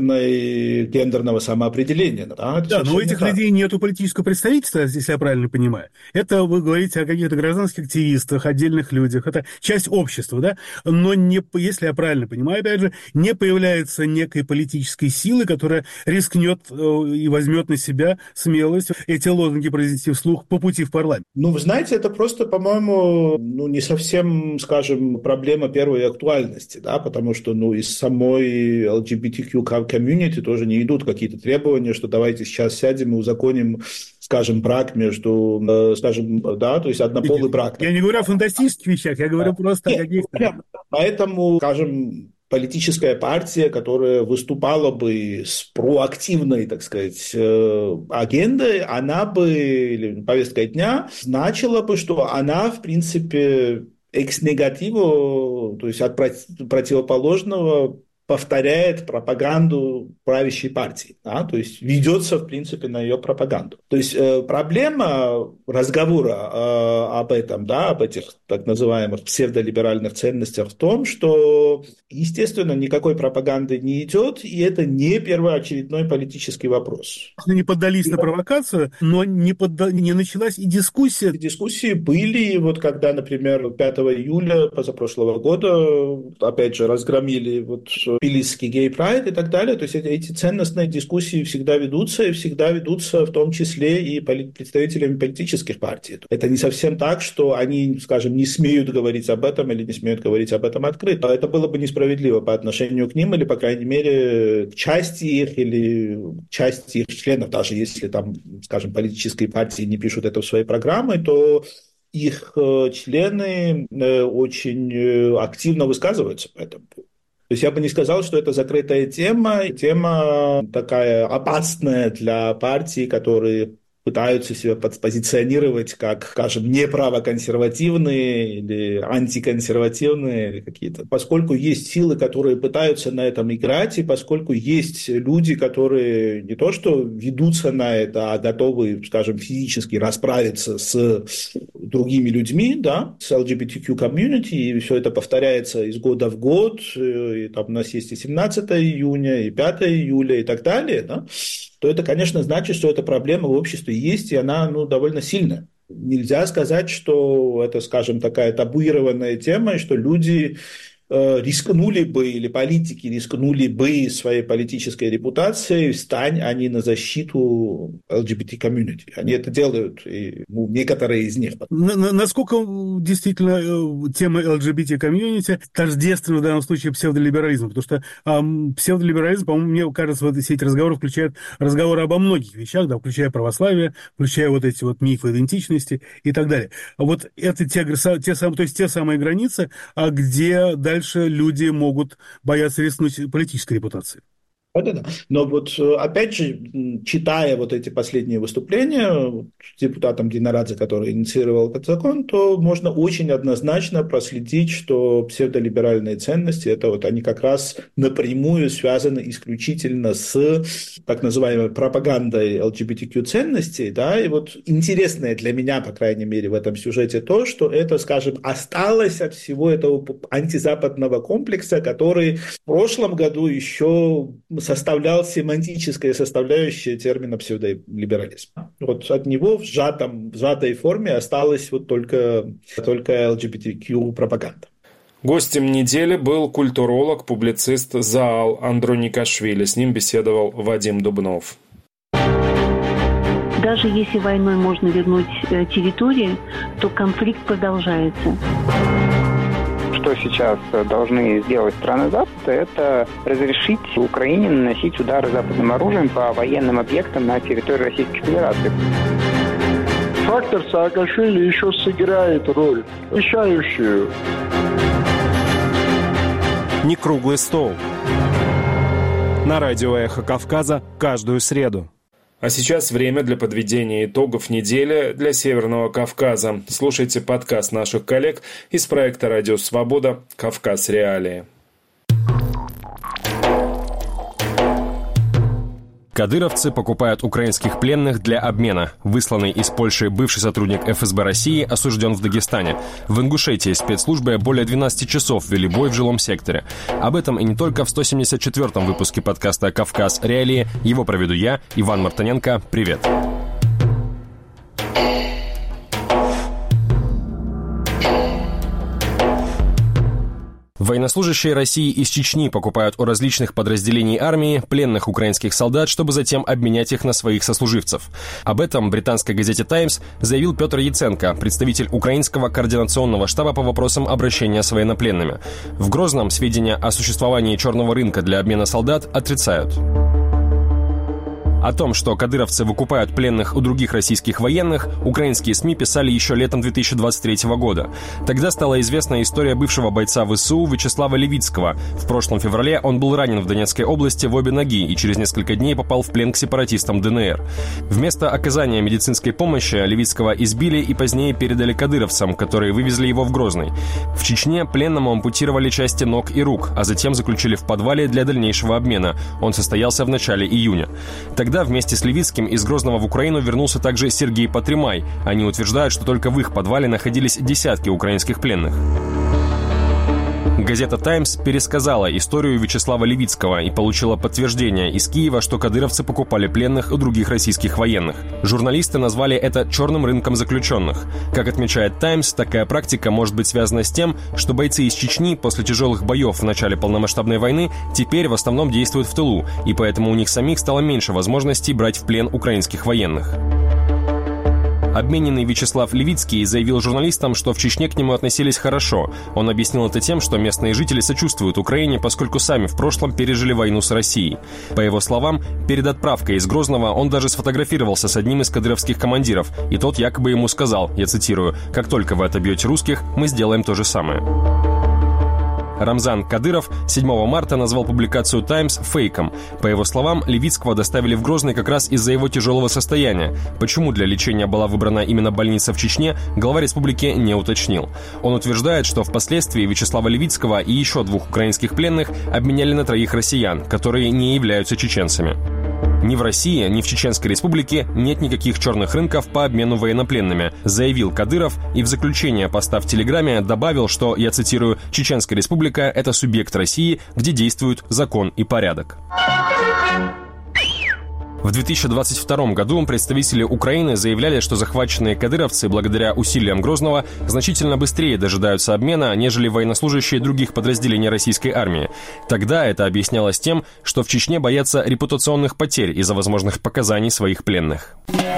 [SPEAKER 24] гендерного самоопределения. Да,
[SPEAKER 8] но у этих людей нету политического представительства, если я правильно понимаю. Это вы говорите о каких-то гражданских активистах, отдельных людях, это часть общества, да, но не, если я правильно понимаю, опять же, не появляется некой политической силы, которая рискнет и возьмет на себя смелость эти лозунги произнести вслух по пути в парламент.
[SPEAKER 24] Вы знаете, это просто, по-моему, не совсем, скажем, проблема первой актуальности, да, потому что, из самой LGBTQ комьюнити тоже не идут какие-то требования, что давайте сейчас сядем и узаконим, скажем, брак между, скажем, да, то есть однополый брак.
[SPEAKER 8] Я не говорю о фантастических вещах, я говорю просто о каких-то...
[SPEAKER 24] Поэтому, скажем, политическая партия, которая выступала бы с проактивной, так сказать, агендой, она бы, или повесткой дня, значила бы, что она, в принципе, экс-негативу, то есть от противоположного, повторяет пропаганду правящей партии, да? То есть ведется, в принципе, на ее пропаганду. То есть проблема разговора об этом, да, об этих так называемых псевдолиберальных ценностях в том, что, естественно, никакой пропаганды не идет, и это не первоочередной политический вопрос.
[SPEAKER 8] Не поддались на провокацию, но не началась и дискуссия.
[SPEAKER 24] Дискуссии были, вот когда, например, 5 июля позапрошлого года, опять же, разгромили Тбилисский гей-прайд и так далее. То есть эти ценностные дискуссии всегда ведутся, и всегда ведутся в том числе и представителями политических партий. Это не совсем так, что они, скажем, не смеют говорить об этом или не смеют говорить об этом открыто. Это было бы несправедливо по отношению к ним или, по крайней мере, к части их или части их членов. Даже если там, скажем, политические партии не пишут это в своей программе, то их члены очень активно высказываются по этому поводу. То есть я бы не сказал, что это закрытая тема такая опасная для партий, которые пытаются себя позиционировать как, скажем, неправоконсервативные или антиконсервативные или какие-то. Поскольку есть силы, которые пытаются на этом играть, и поскольку есть люди, которые не то что ведутся на это, а готовы, скажем, физически расправиться с другими людьми, да, с LGBTQ комьюнити, и все это повторяется из года в год, и там у нас есть и 17 июня, и 5 июля, и так далее, да, то это, конечно, значит, что эта проблема в обществе есть, и она довольно сильная. Нельзя сказать, что это, скажем, такая табуированная тема, и что люди рискнули бы, или политики рискнули бы своей политической репутацией, стань они на защиту LGBT-комьюнити. Они это делают, и некоторые из них.
[SPEAKER 8] Насколько действительно тема LGBT-комьюнити тождественна в данном случае псевдолиберализму? Потому что псевдолиберализм, по-моему, мне кажется, вот все эти разговоры включают разговоры обо многих вещах, да, включая православие, включая вот эти вот мифы идентичности и так далее. Вот это те самые границы, где дальше люди могут бояться рискнуть политической репутацией.
[SPEAKER 24] Да. Но вот опять же, читая вот эти последние выступления депутатом Динарадзе, который инициировал этот закон, то можно очень однозначно проследить, что псевдолиберальные ценности, это вот они как раз напрямую связаны исключительно с так называемой пропагандой LGBTQ ценностей, да, и вот интересное для меня, по крайней мере, в этом сюжете то, что это, скажем, осталось от всего этого антизападного комплекса, который в прошлом году еще составлял семантическая составляющая термина псевдолиберализм. Вот от него в сжатой форме осталась вот только LGBTQ пропаганда.
[SPEAKER 1] Гостем недели был культуролог, публицист Заал Андроникашвили. С ним беседовал Вадим Дубнов.
[SPEAKER 2] Даже если войной можно вернуть территории, то конфликт продолжается.
[SPEAKER 3] Что сейчас должны сделать страны Запада, это разрешить Украине наносить удары западным оружием по военным объектам на территории Российской Федерации.
[SPEAKER 5] Фактор Саакашвили еще сыграет роль, решающую.
[SPEAKER 1] Не круглый стол. На радио «Эхо Кавказа» каждую среду. А сейчас время для подведения итогов недели для Северного Кавказа. Слушайте подкаст наших коллег из проекта «Радио Свобода. Кавказ. Реалии».
[SPEAKER 6] Кадыровцы покупают украинских пленных для обмена. Высланный из Польши бывший сотрудник ФСБ России осужден в Дагестане. В Ингушетии спецслужбы более 12 часов вели бой в жилом секторе. Об этом и не только в 174-м выпуске подкаста «Кавказ. Реалии». Его проведу я, Иван Мартыненко. Привет. Военнослужащие России из Чечни покупают у различных подразделений армии пленных украинских солдат, чтобы затем обменять их на своих сослуживцев. Об этом британской газете «Таймс» заявил Петр Яценко, представитель Украинского координационного штаба по вопросам обращения с военнопленными. В Грозном сведения о существовании черного рынка для обмена солдат отрицают. О том, что кадыровцы выкупают пленных у других российских военных, украинские СМИ писали еще летом 2023 года. Тогда стала известна история бывшего бойца ВСУ Вячеслава Левицкого. В прошлом феврале он был ранен в Донецкой области в обе ноги и через несколько дней попал в плен к сепаратистам ДНР. Вместо оказания медицинской помощи Левицкого избили и позднее передали кадыровцам, которые вывезли его в Грозный. В Чечне пленному ампутировали части ног и рук, а затем заключили в подвале для дальнейшего обмена. Он состоялся в начале июня. Тогда вместе с Левицким из Грозного в Украину вернулся также Сергей Патримай. Они утверждают, что только в их подвале находились десятки украинских пленных. Газета «Таймс» пересказала историю Вячеслава Левицкого и получила подтверждение из Киева, что кадыровцы покупали пленных у других российских военных. Журналисты назвали это черным рынком заключенных. Как отмечает «Таймс», такая практика может быть связана с тем, что бойцы из Чечни после тяжелых боев в начале полномасштабной войны теперь в основном действуют в тылу, и поэтому у них самих стало меньше возможностей брать в плен украинских военных. Обмененный Вячеслав Левицкий заявил журналистам, что в Чечне к нему относились хорошо. Он объяснил это тем, что местные жители сочувствуют Украине, поскольку сами в прошлом пережили войну с Россией. По его словам, перед отправкой из Грозного он даже сфотографировался с одним из кадыровских командиров, и тот якобы ему сказал, я цитирую, «Как только вы отобьете русских, мы сделаем то же самое». Рамзан Кадыров 7 марта назвал публикацию «Таймс» фейком. По его словам, Левицкого доставили в Грозный как раз из-за его тяжелого состояния. Почему для лечения была выбрана именно больница в Чечне, глава республики не уточнил. Он утверждает, что впоследствии Вячеслава Левицкого и еще 2 украинских пленных обменяли на 3 россиян, которые не являются чеченцами. Ни в России, ни в Чеченской Республике нет никаких черных рынков по обмену военнопленными, заявил Кадыров и в заключение поста в Телеграме добавил, что, я цитирую, «Чеченская Республика – это субъект России, где действуют закон и порядок». В 2022 году представители Украины заявляли, что захваченные кадыровцы, благодаря усилиям Грозного, значительно быстрее дожидаются обмена, нежели военнослужащие других подразделений российской армии. Тогда это объяснялось тем, что в Чечне боятся репутационных потерь из-за возможных показаний своих пленных.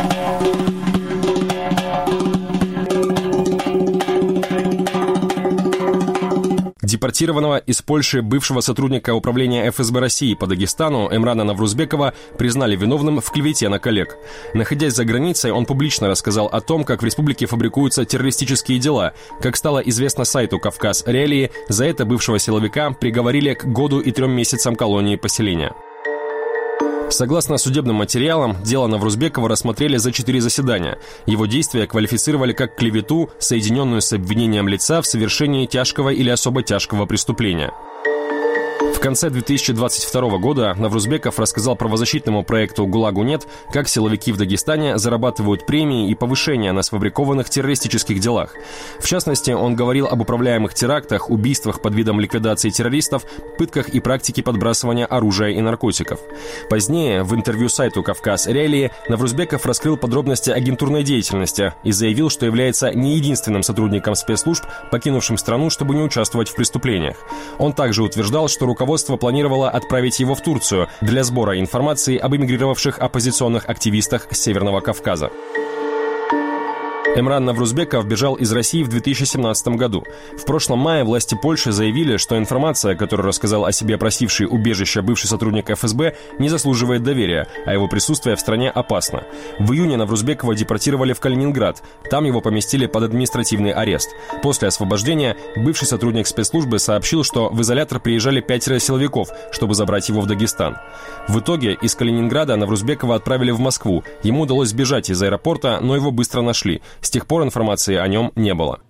[SPEAKER 6] Депортированного из Польши бывшего сотрудника управления ФСБ России по Дагестану Эмрана Наврузбекова признали виновным в клевете на коллег. Находясь за границей, он публично рассказал о том, как в республике фабрикуются террористические дела. Как стало известно сайту «Кавказ Реалии», за это бывшего силовика приговорили к 1 году и 3 месяцам колонии поселения. Согласно судебным материалам, дело Наврузбекова рассмотрели за 4 заседания. Его действия квалифицировали как клевету, соединенную с обвинением лица в совершении тяжкого или особо тяжкого преступления. В конце 2022 года Наврузбеков рассказал правозащитному проекту «ГУЛАГу нет», как силовики в Дагестане зарабатывают премии и повышения на сфабрикованных террористических делах. В частности, он говорил об управляемых терактах, убийствах под видом ликвидации террористов, пытках и практике подбрасывания оружия и наркотиков. Позднее, в интервью сайту «Кавказ Реалии», Наврузбеков раскрыл подробности агентурной деятельности и заявил, что является не единственным сотрудником спецслужб, покинувшим страну, чтобы не участвовать в преступлениях. Он также утверждал, что руководство планировало отправить его в Турцию для сбора информации об эмигрировавших оппозиционных активистах с Северного Кавказа. Эмран Наврузбеков бежал из России в 2017 году. В прошлом мае власти Польши заявили, что информация, которую рассказал о себе просивший убежище бывший сотрудник ФСБ, не заслуживает доверия, а его присутствие в стране опасно. В июне Наврузбекова депортировали в Калининград. Там его поместили под административный арест. После освобождения бывший сотрудник спецслужбы сообщил, что в изолятор приезжали 5 силовиков, чтобы забрать его в Дагестан. В итоге из Калининграда Наврузбекова отправили в Москву. Ему удалось сбежать из аэропорта, но его быстро нашли. С тех пор информации о нем не было.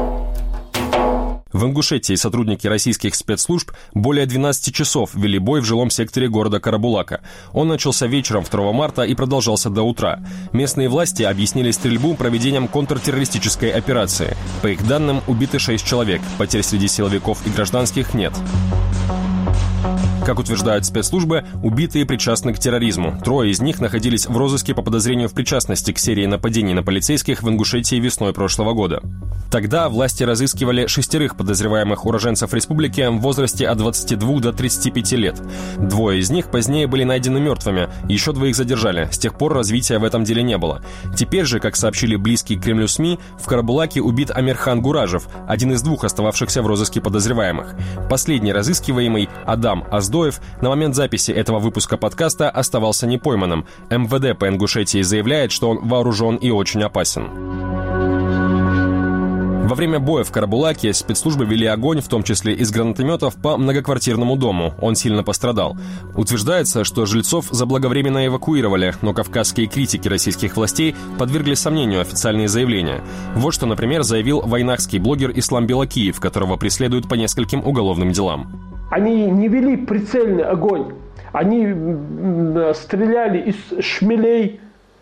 [SPEAKER 6] В Ингушетии сотрудники российских спецслужб более 12 часов вели бой в жилом секторе города Карабулака. Он начался вечером 2 марта и продолжался до утра. Местные власти объяснили стрельбу проведением контртеррористической операции. По их данным, убиты 6 человек, потерь среди силовиков и гражданских нет. Как утверждают спецслужбы, убитые причастны к терроризму. 3 из них находились в розыске по подозрению в причастности к серии нападений на полицейских в Ингушетии весной прошлого года. Тогда власти разыскивали 6 подозреваемых уроженцев республики в возрасте от 22 до 35 лет. 2 из них позднее были найдены мертвыми, еще 2 задержали. С тех пор развития в этом деле не было. Теперь же, как сообщили близкие к Кремлю СМИ, в Карабулаке убит Амирхан Гуражев, один из 2 остававшихся в розыске подозреваемых. Последний разыскиваемый, Адам Аздоев, на момент записи этого выпуска подкаста оставался непойманным. МВД по Ингушетии заявляет, что он вооружен и очень опасен. Во время боя в Карабулаке спецслужбы вели огонь, в том числе из гранатометов, по многоквартирному дому. Он сильно пострадал. Утверждается, что жильцов заблаговременно эвакуировали, но кавказские критики российских властей подвергли сомнению официальные заявления. Вот что, например, заявил вайнахский блогер Ислам Белакиев, которого преследуют по нескольким уголовным делам.
[SPEAKER 4] Они не вели прицельный огонь. Они стреляли из шмелей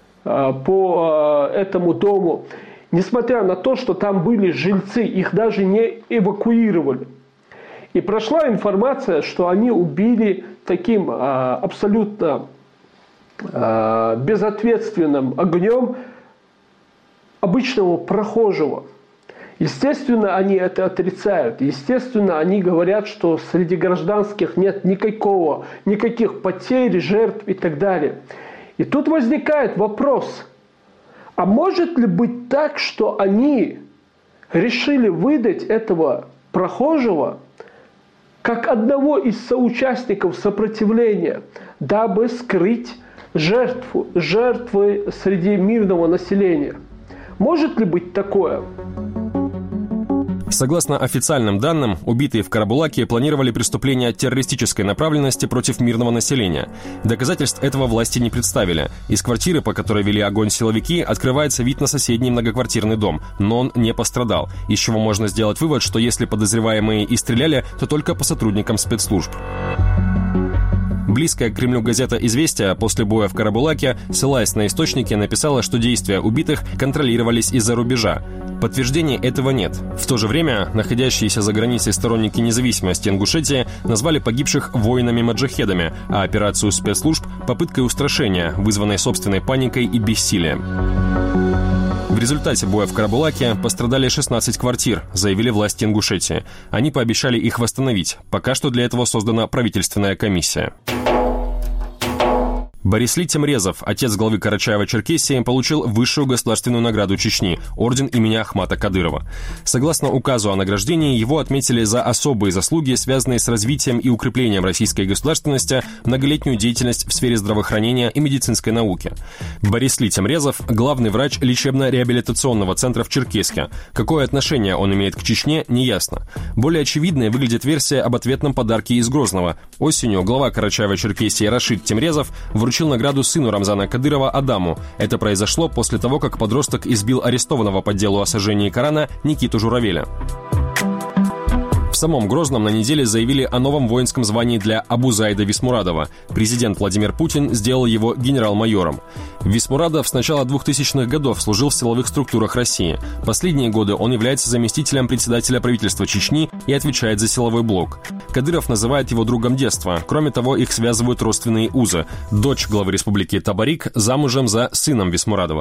[SPEAKER 4] по этому дому. Несмотря на то, что там были жильцы, их даже не эвакуировали. И прошла информация, что они убили таким абсолютно безответственным огнем обычного прохожего. Естественно, они это отрицают. Естественно, они говорят, что среди гражданских нет никаких потерь, жертв и так далее. И тут возникает вопрос, а может ли быть так, что они решили выдать этого прохожего как одного из соучастников сопротивления, дабы скрыть жертвы среди мирного населения? Может ли быть такое?
[SPEAKER 6] Согласно официальным данным, убитые в Карабулаке планировали преступления террористической направленности против мирного населения. Доказательств этого власти не представили. Из квартиры, по которой вели огонь силовики, открывается вид на соседний многоквартирный дом, но он не пострадал, из чего можно сделать вывод, что если подозреваемые и стреляли, то только по сотрудникам спецслужб. Близкая к Кремлю газета «Известия» после боя в Карабулаке, ссылаясь на источники, написала, что действия убитых контролировались из-за рубежа. Подтверждений этого нет. В то же время находящиеся за границей сторонники независимости Ингушетии назвали погибших воинами-маджахедами, а операцию спецслужб – попыткой устрашения, вызванной собственной паникой и бессилием. В результате боя в Карабулаке пострадали 16 квартир, заявили власти Ингушетии. Они пообещали их восстановить. Пока что для этого создана правительственная комиссия. Борислий Темрезов, отец главы Карачаево-Черкесии, получил высшую государственную награду Чечни – орден имени Ахмата Кадырова. Согласно указу о награждении, его отметили за особые заслуги, связанные с развитием и укреплением российской государственности, многолетнюю деятельность в сфере здравоохранения и медицинской науки. Борислий Темрезов – главный врач лечебно-реабилитационного центра в Черкесске. Какое отношение он имеет к Чечне, неясно. Более очевидной выглядит версия об ответном подарке из Грозного. Осенью глава Карачаево-Черкесии Рашид Темрезов вручил награду сыну Рамзана Кадырова Адаму. Это произошло после того, как подросток избил арестованного по делу о сожжении Корана Никиту Журавеля. В самом Грозном на неделе заявили о новом воинском звании для Абузайда Висмурадова. Президент Владимир Путин сделал его генерал-майором. Висмурадов с начала 2000-х годов служил в силовых структурах России. Последние годы он является заместителем председателя правительства Чечни и отвечает за силовой блок. Кадыров называет его другом детства. Кроме того, их связывают родственные узы. Дочь главы республики Табарик замужем за сыном Висмурадова.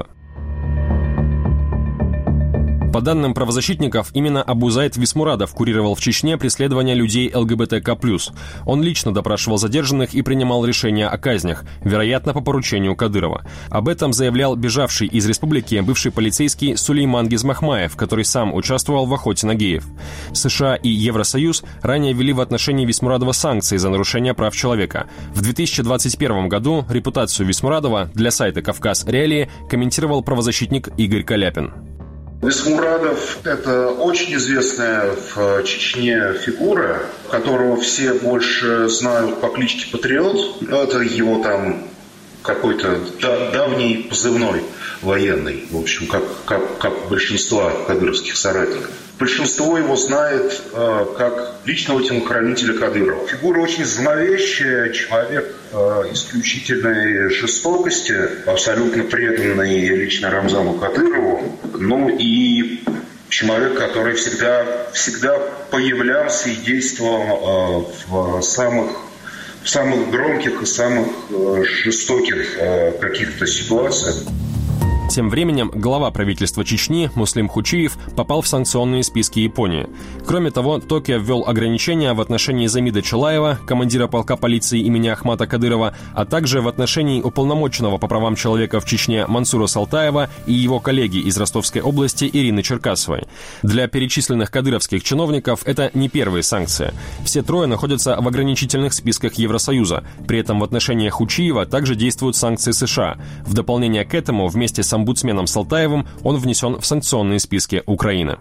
[SPEAKER 6] По данным правозащитников, именно Абузайд Висмурадов курировал в Чечне преследования людей ЛГБТК+. Он лично допрашивал задержанных и принимал решения о казнях, вероятно, по поручению Кадырова. Об этом заявлял бежавший из республики бывший полицейский Сулейман Гизмахмаев, который сам участвовал в охоте на геев. США и Евросоюз ранее ввели в отношении Висмурадова санкции за нарушение прав человека. В 2021 году репутацию Висмурадова для сайта «Кавказ Реалии» комментировал правозащитник Игорь Каляпин.
[SPEAKER 7] Висмурадов – это очень известная в Чечне фигура, которого все больше знают по кличке Патриот. Это его там какой-то давний позывной военный, в общем, как большинство кадыровских соратников. Большинство его знает как личного телохранителя Кадырова. Фигура очень зловещая, человек исключительной жестокости, абсолютно преданный лично Рамзану Кадырову. Ну и человек, который всегда появлялся и действовал в самых громких и самых жестоких каких-то ситуациях.
[SPEAKER 6] Тем временем глава правительства Чечни Муслим Хучиев попал в санкционные списки Японии. Кроме того, Токио ввел ограничения в отношении Замида Чилаева, командира полка полиции имени Ахмата Кадырова, а также в отношении уполномоченного по правам человека в Чечне Мансура Салтаева и его коллеги из Ростовской области Ирины Черкасовой. Для перечисленных кадыровских чиновников это не первые санкции. Все трое находятся в ограничительных списках Евросоюза. При этом в отношении Хучиева также действуют санкции США. В дополнение к этому, вместе с омбудсменом Салтаевым он внесен в санкционные списки Украины.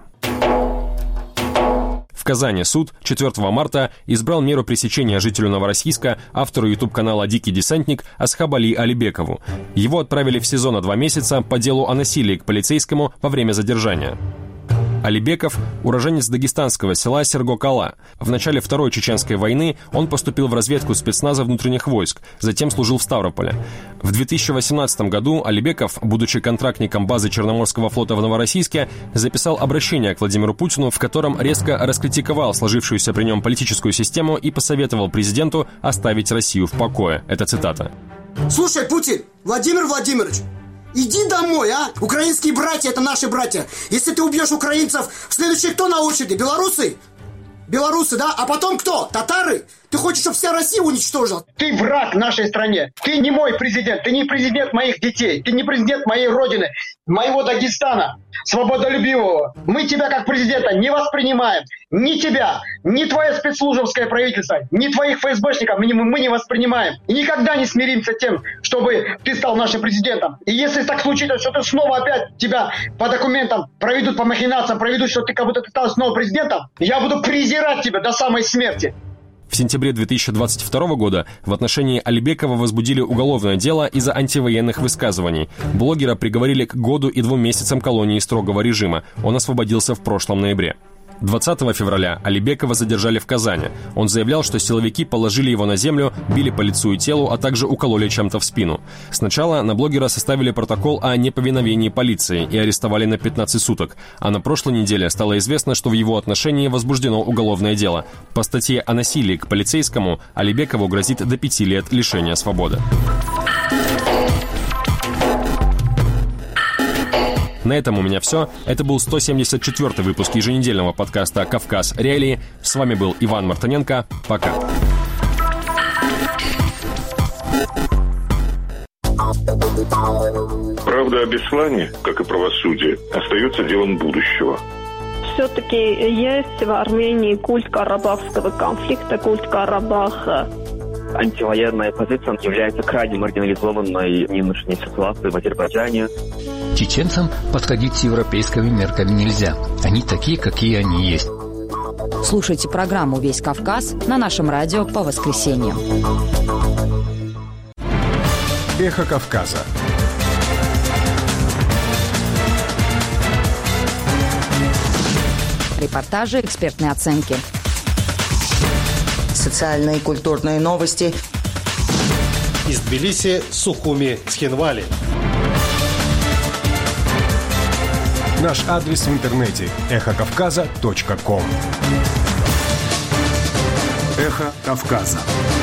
[SPEAKER 6] В Казани суд 4 марта избрал меру пресечения жителю Новороссийска, автору YouTube-канала «Дикий десантник» Асхабали Алибекову. Его отправили в СИЗО на 2 месяца по делу о насилии к полицейскому во время задержания. Алибеков – уроженец дагестанского села Серго-Кала. В начале Второй Чеченской войны он поступил в разведку спецназа внутренних войск, затем служил в Ставрополе. В 2018 году Алибеков, будучи контрактником базы Черноморского флота в Новороссийске, записал обращение к Владимиру Путину, в котором резко раскритиковал сложившуюся при нем политическую систему и посоветовал президенту оставить Россию в покое. Это цитата.
[SPEAKER 9] «Слушай, Путин, Владимир Владимирович, иди домой, а? Украинские братья – это наши братья. Если ты убьешь украинцев, следующий кто на очереди? Белорусы? Белорусы, да? А потом кто? Татары? Ты хочешь, чтобы вся Россия уничтожила? Ты враг нашей стране. Ты не мой президент. Ты не президент моих детей. Ты не президент моей родины, моего Дагестана, свободолюбивого. Мы тебя как президента не воспринимаем. Ни тебя, ни твое спецслужбовское правительство, ни твоих ФСБшников мы не воспринимаем. И никогда не смиримся с тем, чтобы ты стал нашим президентом. И если так случится, что ты снова опять тебя по документам проведут, по махинациям проведут, что ты как будто ты стал снова президентом, я буду презирать тебя до самой смерти.
[SPEAKER 6] В сентябре 2022 года в отношении Алибекова возбудили уголовное дело из-за антивоенных высказываний. Блогера приговорили к 1 году и 2 месяцам колонии строгого режима. Он освободился в прошлом ноябре. 20 февраля Алибекова задержали в Казани. Он заявлял, что силовики положили его на землю, били по лицу и телу, а также укололи чем-то в спину. Сначала на блогера составили протокол о неповиновении полиции и арестовали на 15 суток. А на прошлой неделе стало известно, что в его отношении возбуждено уголовное дело. По статье о насилии к полицейскому Алибекову грозит до 5 лет лишения свободы. На этом у меня все. Это был 174-й выпуск еженедельного подкаста «Кавказ. Реалии». С вами был Иван Мартыненко. Пока.
[SPEAKER 10] Правда о Беслане, как и правосудие, остается делом будущего.
[SPEAKER 11] Все-таки есть в Армении культ карабахского конфликта, культ Карабаха.
[SPEAKER 12] Антивоенная позиция является крайне маргинализованной в нынешней ситуации в Азербайджане.
[SPEAKER 14] Чеченцам подходить с европейскими мерками нельзя. Они такие, какие они есть.
[SPEAKER 17] Слушайте программу «Весь Кавказ» на нашем радио по воскресеньям.
[SPEAKER 25] Эхо Кавказа.
[SPEAKER 17] Репортажи, экспертные оценки.
[SPEAKER 26] Социальные и культурные новости.
[SPEAKER 27] Из Тбилиси, Сухуми, Цхинвали.
[SPEAKER 25] Наш адрес в интернете – эхокавказа.ком. Эхо Кавказа.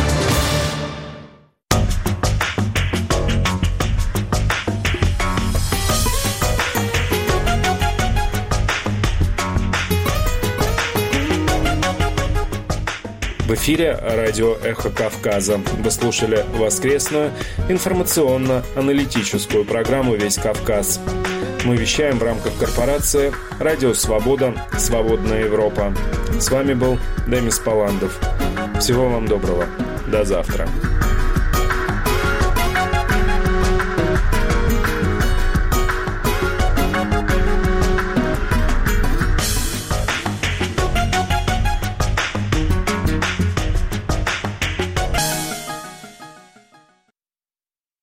[SPEAKER 1] В эфире радио «Эхо Кавказа». Вы слушали воскресную информационно-аналитическую программу «Весь Кавказ». Мы вещаем в рамках корпорации «Радио Свобода. Свободная Европа». С вами был Демис Паландов. Всего вам доброго. До завтра.